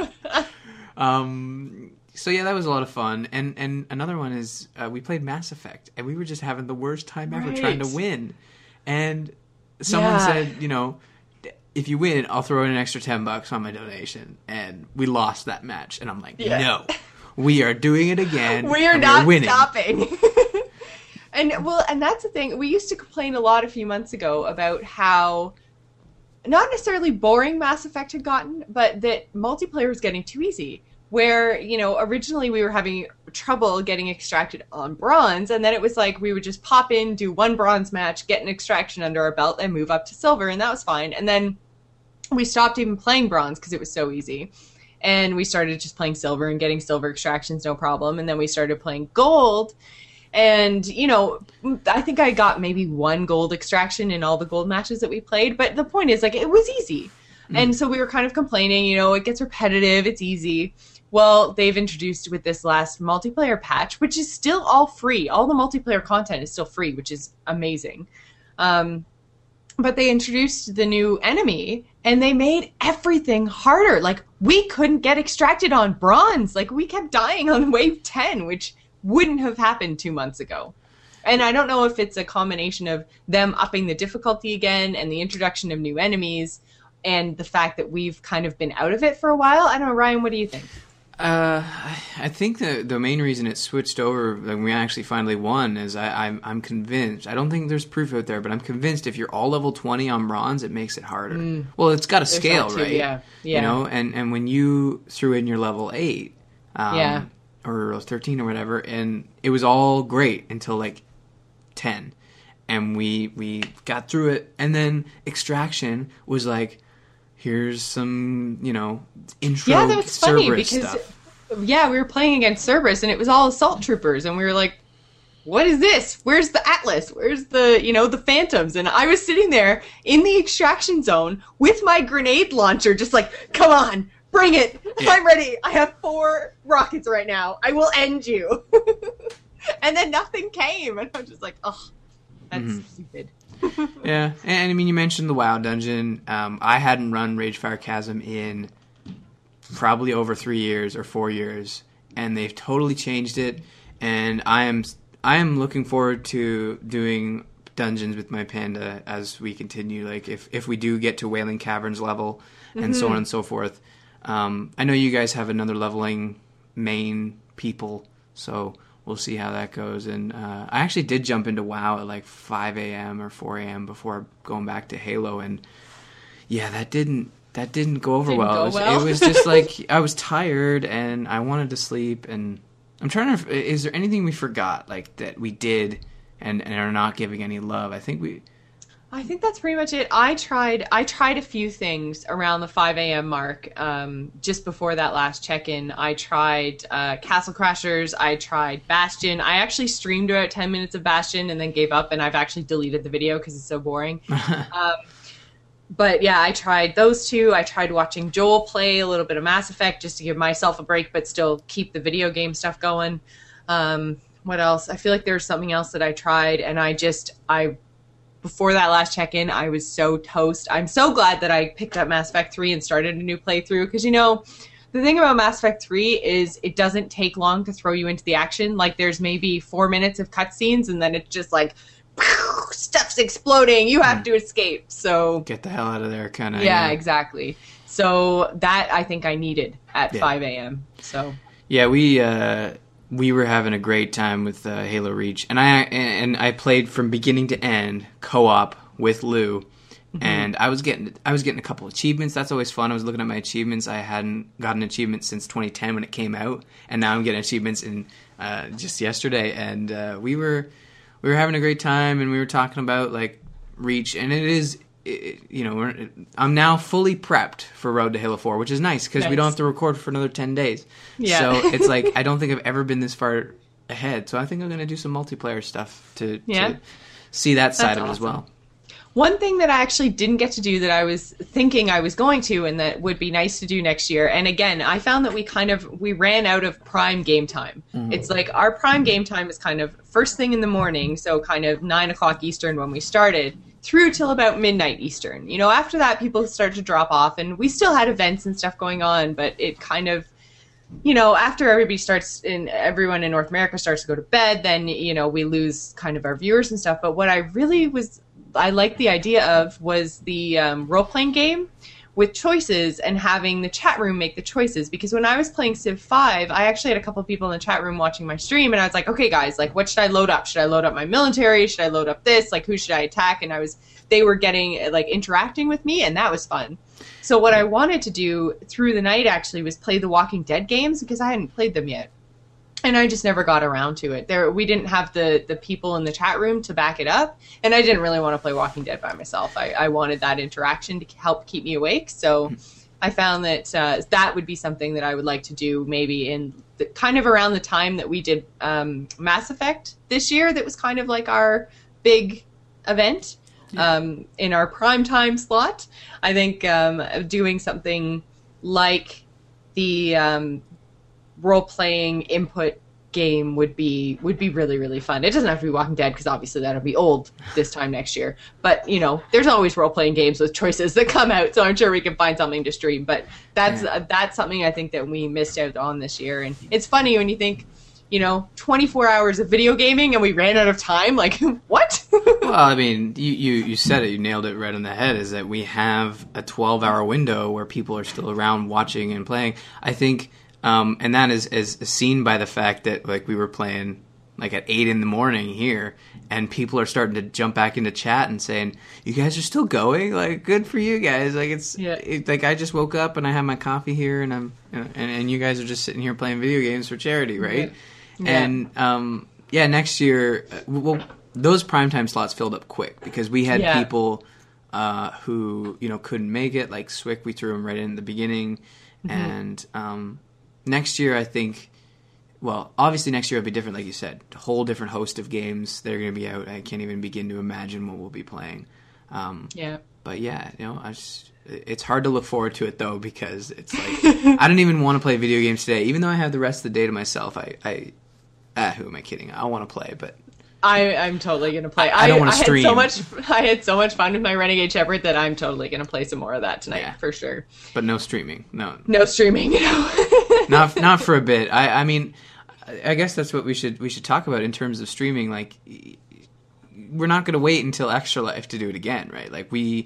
so yeah, that was a lot of fun. And another one is we played Mass Effect, and we were just having the worst time ever trying to win. And someone said, if you win, I'll throw in an extra $10 on my donation. And we lost that match, and I'm like, no, we are doing it again. We are not stopping. And that's the thing. We used to complain a lot a few months ago about how not necessarily boring Mass Effect had gotten, but that multiplayer was getting too easy. Where, originally we were having trouble getting extracted on bronze, and then it was like we would just pop in, do one bronze match, get an extraction under our belt, and move up to silver, and that was fine. And then we stopped even playing bronze because it was so easy. And we started just playing silver and getting silver extractions, no problem. And then we started playing gold. And, I think I got maybe one gold extraction in all the gold matches that we played. But the point is, it was easy. And so we were kind of complaining, it gets repetitive, it's easy. Well, they've introduced with this last multiplayer patch, which is still all free. All the multiplayer content is still free, which is amazing. But they introduced the new enemy, and they made everything harder. We couldn't get extracted on bronze. We kept dying on wave 10, which wouldn't have happened 2 months ago. And I don't know if it's a combination of them upping the difficulty again and the introduction of new enemies and the fact that we've kind of been out of it for a while. I don't know, Ryan, what do you think? I think the main reason it switched over when we actually finally won is I'm convinced. I don't think there's proof out there, but I'm convinced if you're all level 20 on bronze, it makes it harder. Well, it's got a scale, right? Yeah. And when you threw in your level 8, or 13 or whatever, and it was all great until 10, and we got through it, and then extraction was here's some, intro yeah, that was funny Cerberus because, stuff. Yeah, we were playing against Cerberus, and it was all assault troopers, and we were like, what is this? Where's the Atlas? Where's the, the Phantoms? And I was sitting there in the extraction zone with my grenade launcher, just come on, bring it. Yeah. I'm ready. I have 4 rockets right now. I will end you. And then nothing came, and I'm just like, oh, that's stupid. Yeah, and I mean, you mentioned the WoW dungeon. I hadn't run Ragefire Chasm in probably over 3 years or 4 years, and they've totally changed it. And I am looking forward to doing dungeons with my panda as we continue. If we do get to Wailing Caverns level and so on and so forth. I know you guys have another leveling main people, so we'll see how that goes. And I actually did jump into WoW at 5 a.m. or 4 a.m. before going back to Halo, and yeah, that didn't go over well. It was just I was tired and I wanted to sleep. And I'm trying to. Is there anything we forgot that we did and are not giving any love? I think that's pretty much it. I tried a few things around the 5 a.m. mark, just before that last check-in. I tried Castle Crashers. I tried Bastion. I actually streamed about 10 minutes of Bastion and then gave up, and I've actually deleted the video because it's so boring. But yeah, I tried those two. I tried watching Joel play a little bit of Mass Effect just to give myself a break, but still keep the video game stuff going. What else? I feel like there's something else that I tried, and before that last check-in, I was so toast. I'm so glad that I picked up Mass Effect 3 and started a new playthrough, because, the thing about Mass Effect 3 is it doesn't take long to throw you into the action. There's maybe 4 minutes of cutscenes, and then it's just stuff's exploding. You have to escape. So get the hell out of there, kind of. Yeah, exactly. So that I think I needed at 5 a.m. So yeah, we were having a great time with Halo Reach, and I played from beginning to end co-op with Lou, and I was getting a couple achievements. That's always fun. I was looking at my achievements. I hadn't gotten an achievement since 2010 when it came out, and now I'm getting achievements in just yesterday. And we were having a great time, and we were talking about Reach, and I'm now fully prepped for Road to Halo 4, which is nice because we don't have to record for another 10 days. Yeah. So it's I don't think I've ever been this far ahead. So I think I'm going to do some multiplayer stuff to see that side of it as well. One thing that I actually didn't get to do that I was thinking I was going to and that would be nice to do next year, and again, I found that we ran out of prime game time. Mm-hmm. It's like our prime game time is kind of first thing in the morning, so kind of 9 o'clock Eastern when we started, through till about midnight Eastern. You know, after that, people start to drop off, and we still had events and stuff going on, but it kind of, you know, after everyone in North America starts to go to bed, then, you know, we lose kind of our viewers and stuff. But what I liked the idea of was the role-playing game with choices and having the chat room make the choices. Because when I was playing Civ 5, I actually had a couple of people in the chat room watching my stream, and I was like, okay, guys, like, what should I load up? Should I load up my military? Should I load up this? Like, who should I attack? And they were getting, like, interacting with me, and that was fun. So what I wanted to do through the night, actually, was play the Walking Dead games, because I hadn't played them yet. And I just never got around to it. We didn't have the people in the chat room to back it up, and I didn't really want to play Walking Dead by myself. I wanted that interaction to help keep me awake, so I found that that would be something that I would like to do maybe in kind of around the time that we did Mass Effect this year. That was kind of like our big event in our prime time slot. I think doing something like the role-playing input game would be really, really fun. It doesn't have to be Walking Dead, because obviously that'll be old this time next year. But, you know, there's always role-playing games with choices that come out, so I'm sure we can find something to stream. But that's something I think that we missed out on this year. And it's funny when you think, you know, 24 hours of video gaming and we ran out of time. Like, what? Well, I mean, you said it. You nailed it right on the head, is that we have a 12-hour window where people are still around watching and playing. I think... and that is seen by the fact that, like, we were playing like at 8 a.m. here, and people are starting to jump back into chat and saying, "You guys are still going? Like, good for you guys! Like, like I just woke up and I have my coffee here, and and you guys are just sitting here playing video games for charity, right?" Yeah. And next year, well, those primetime slots filled up quick because we had people who couldn't make it. Like Swick, we threw him right in the beginning, and next year, I think, well, obviously next year will be different, like you said. A whole different host of games that are going to be out. I can't even begin to imagine what we'll be playing. But yeah, it's hard to look forward to it, though, because it's like, I don't even want to play video games today. Even though I have the rest of the day to myself, who am I kidding? I want to play, but... I'm totally going to play. I don't want to stream. I had so much fun with my Renegade Shepherd that I'm totally going to play some more of that tonight, for sure. But no streaming. No streaming, Not for a bit. I mean, I guess that's what we should talk about in terms of streaming. Like, we're not going to wait until Extra Life to do it again, right? Like, we've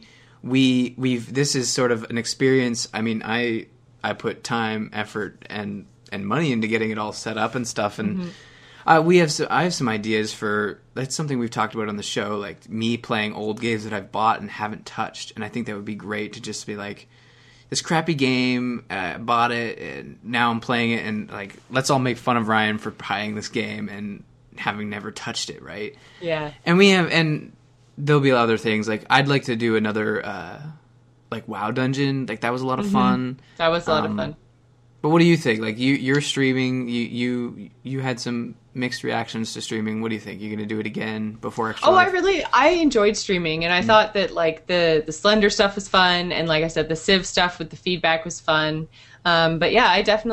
this is sort of an experience. I mean, I put time, effort, and money into getting it all set up and stuff, and I have some ideas for, that's something we've talked about on the show, like me playing old games that I've bought and haven't touched, and I think that would be great to just be like, this crappy game, bought it, and now I'm playing it, and like, let's all make fun of Ryan for buying this game and having never touched it, right? Yeah. And there'll be other things, like I'd like to do another like WoW dungeon, like that was a lot of fun. That was a lot of fun. But what do you think? Like you're streaming, you had some mixed reactions to streaming. What do you think? You're going to do it again before Extra Life? I enjoyed streaming, and I thought that like the Slender stuff was fun, and like I said, the Civ stuff with the feedback was fun. But yeah,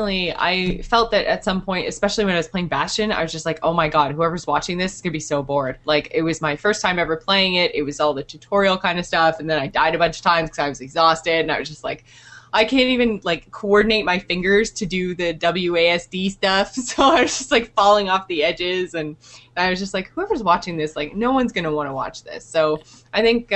I felt that at some point, especially when I was playing Bastion, I was just like, oh my god, whoever's watching this is going to be so bored. Like, it was my first time ever playing it. It was all the tutorial kind of stuff, and then I died a bunch of times because I was exhausted, and I was just like, I can't even like coordinate my fingers to do the WASD stuff. So I was just like falling off the edges, and I was just like, whoever's watching this, like, no one's going to want to watch this. So I think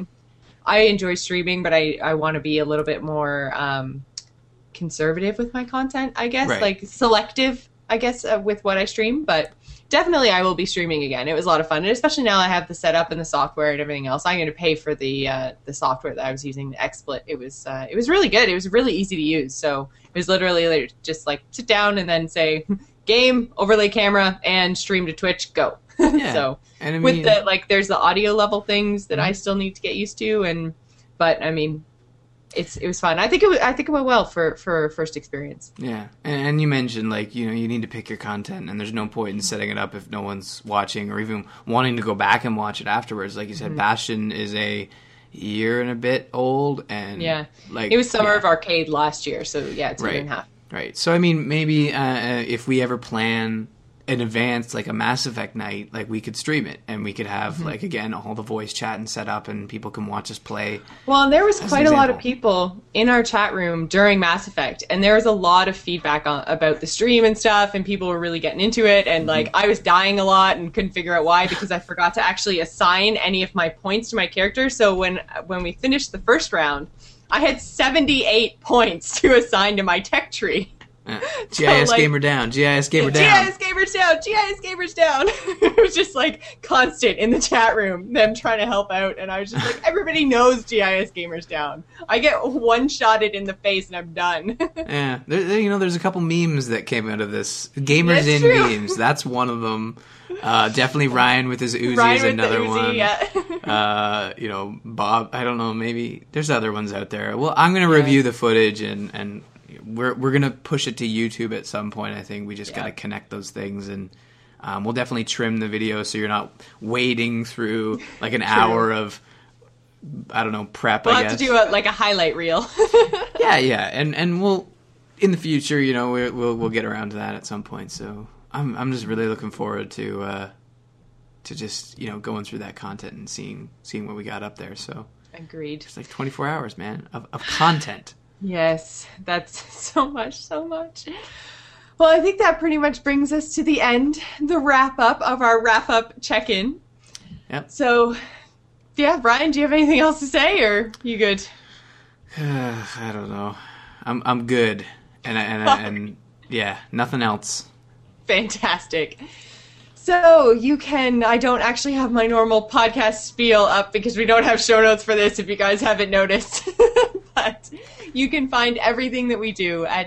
I enjoy streaming, but I want to be a little bit more conservative with my content, I guess, like selective, I guess, with what I stream. But definitely I will be streaming again. It was a lot of fun, and especially now I have the setup and the software and everything else. I'm going to pay for the software that I was using, the XSplit. It was really good. It was really easy to use. So it was literally like, just like sit down and then say game, overlay camera, and stream to Twitch, go. Yeah. So and I mean, with there's the audio level things that I still need to get used to, but I mean, it was fun. I think it went well for first experience. Yeah, and you mentioned like you need to pick your content, and there's no point in setting it up if no one's watching or even wanting to go back and watch it afterwards. Like you said, Bastion is a year and a bit old, and like it was Summer of Arcade last year, so yeah, it's a year and a half. Right. So I mean, maybe if we ever plan in advance, like a Mass Effect night, like we could stream it and we could have like again all the voice chat and set up and people can watch us play. Well, and there was quite a lot of people in our chat room during Mass Effect, and there was a lot of feedback about the stream and stuff, and people were really getting into it, and like I was dying a lot and couldn't figure out why because I forgot to actually assign any of my points to my character. So when we finished the first round, I had 78 points to assign to my tech tree. GIS gamer down. GIS gamer down. GIS gamers down. GIS gamers down. It was just like constant in the chat room, them trying to help out, and I was just like, everybody knows GIS gamers down. I get one-shotted in the face and I'm done. Yeah, there's a couple memes that came out of this. Gamers in memes. That's one of them. Definitely Ryan with his Uzi is another one. Yeah. Bob. I don't know. Maybe there's other ones out there. Well, I'm gonna review the footage and. We're gonna push it to YouTube at some point. I think we just gotta connect those things, and we'll definitely trim the video so you're not wading through like an hour of prep. We'll have to do a highlight reel. yeah, and we'll in the future, we'll get around to that at some point. So I'm just really looking forward to just going through that content and seeing what we got up there. So agreed. It's like 24 hours, man, of content. Yes, that's so much. Well, I think that pretty much brings us to the end, the wrap-up of our wrap-up check-in. Yep. So, yeah, Brian, do you have anything else to say, or you good? I don't know. I'm good, and yeah, nothing else. Fantastic. So you can, I don't actually have my normal podcast spiel up because we don't have show notes for this if you guys haven't noticed. But you can find everything that we do at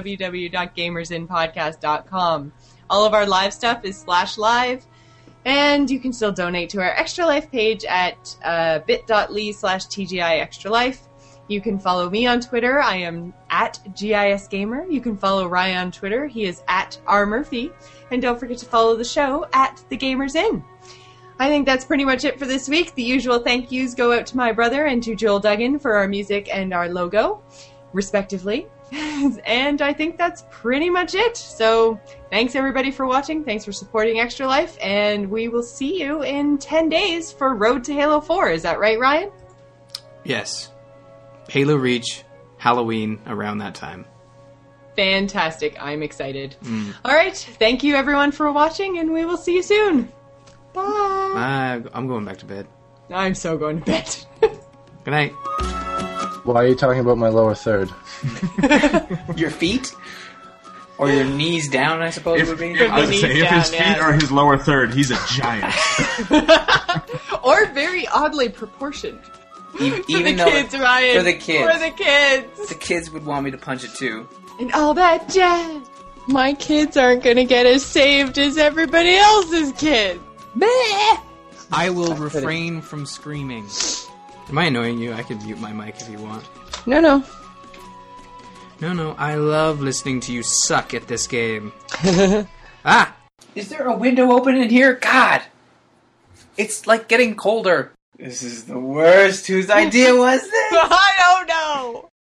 www.gamersinpodcast.com. All of our live stuff is /live, and you can still donate to our Extra Life page at bit.ly/TGI Extra Life. You can follow me on Twitter. I am at GISGamer. You can follow Ryan on Twitter. He is at RMurphy. And don't forget to follow the show at The Gamers Inn. I think that's pretty much it for this week. The usual thank yous go out to my brother and to Joel Duggan for our music and our logo, respectively. And I think that's pretty much it. So thanks everybody for watching. Thanks for supporting Extra Life. And we will see you in 10 days for Road to Halo 4. Is that right, Ryan? Yes. Halo Reach, Halloween, around that time. Fantastic. I'm excited. All right. Thank you, everyone, for watching, and we will see you soon. Bye. I'm going back to bed. I'm so going to bed. Good night. Why are you talking about my lower third? Your feet? Or your knees down, I suppose would be? I was say, if his feet are his lower third, he's a giant. Or very oddly proportioned. Even for the kids, Ryan. For the kids. For the kids. The kids would want me to punch it too. And all that jazz. My kids aren't going to get as saved as everybody else's kids. I will refrain from screaming. Am I annoying you? I can mute my mic if you want. No. No, I love listening to you suck at this game. Is there a window open in here? God! It's like getting colder. This is the worst. Whose idea was this? I don't know.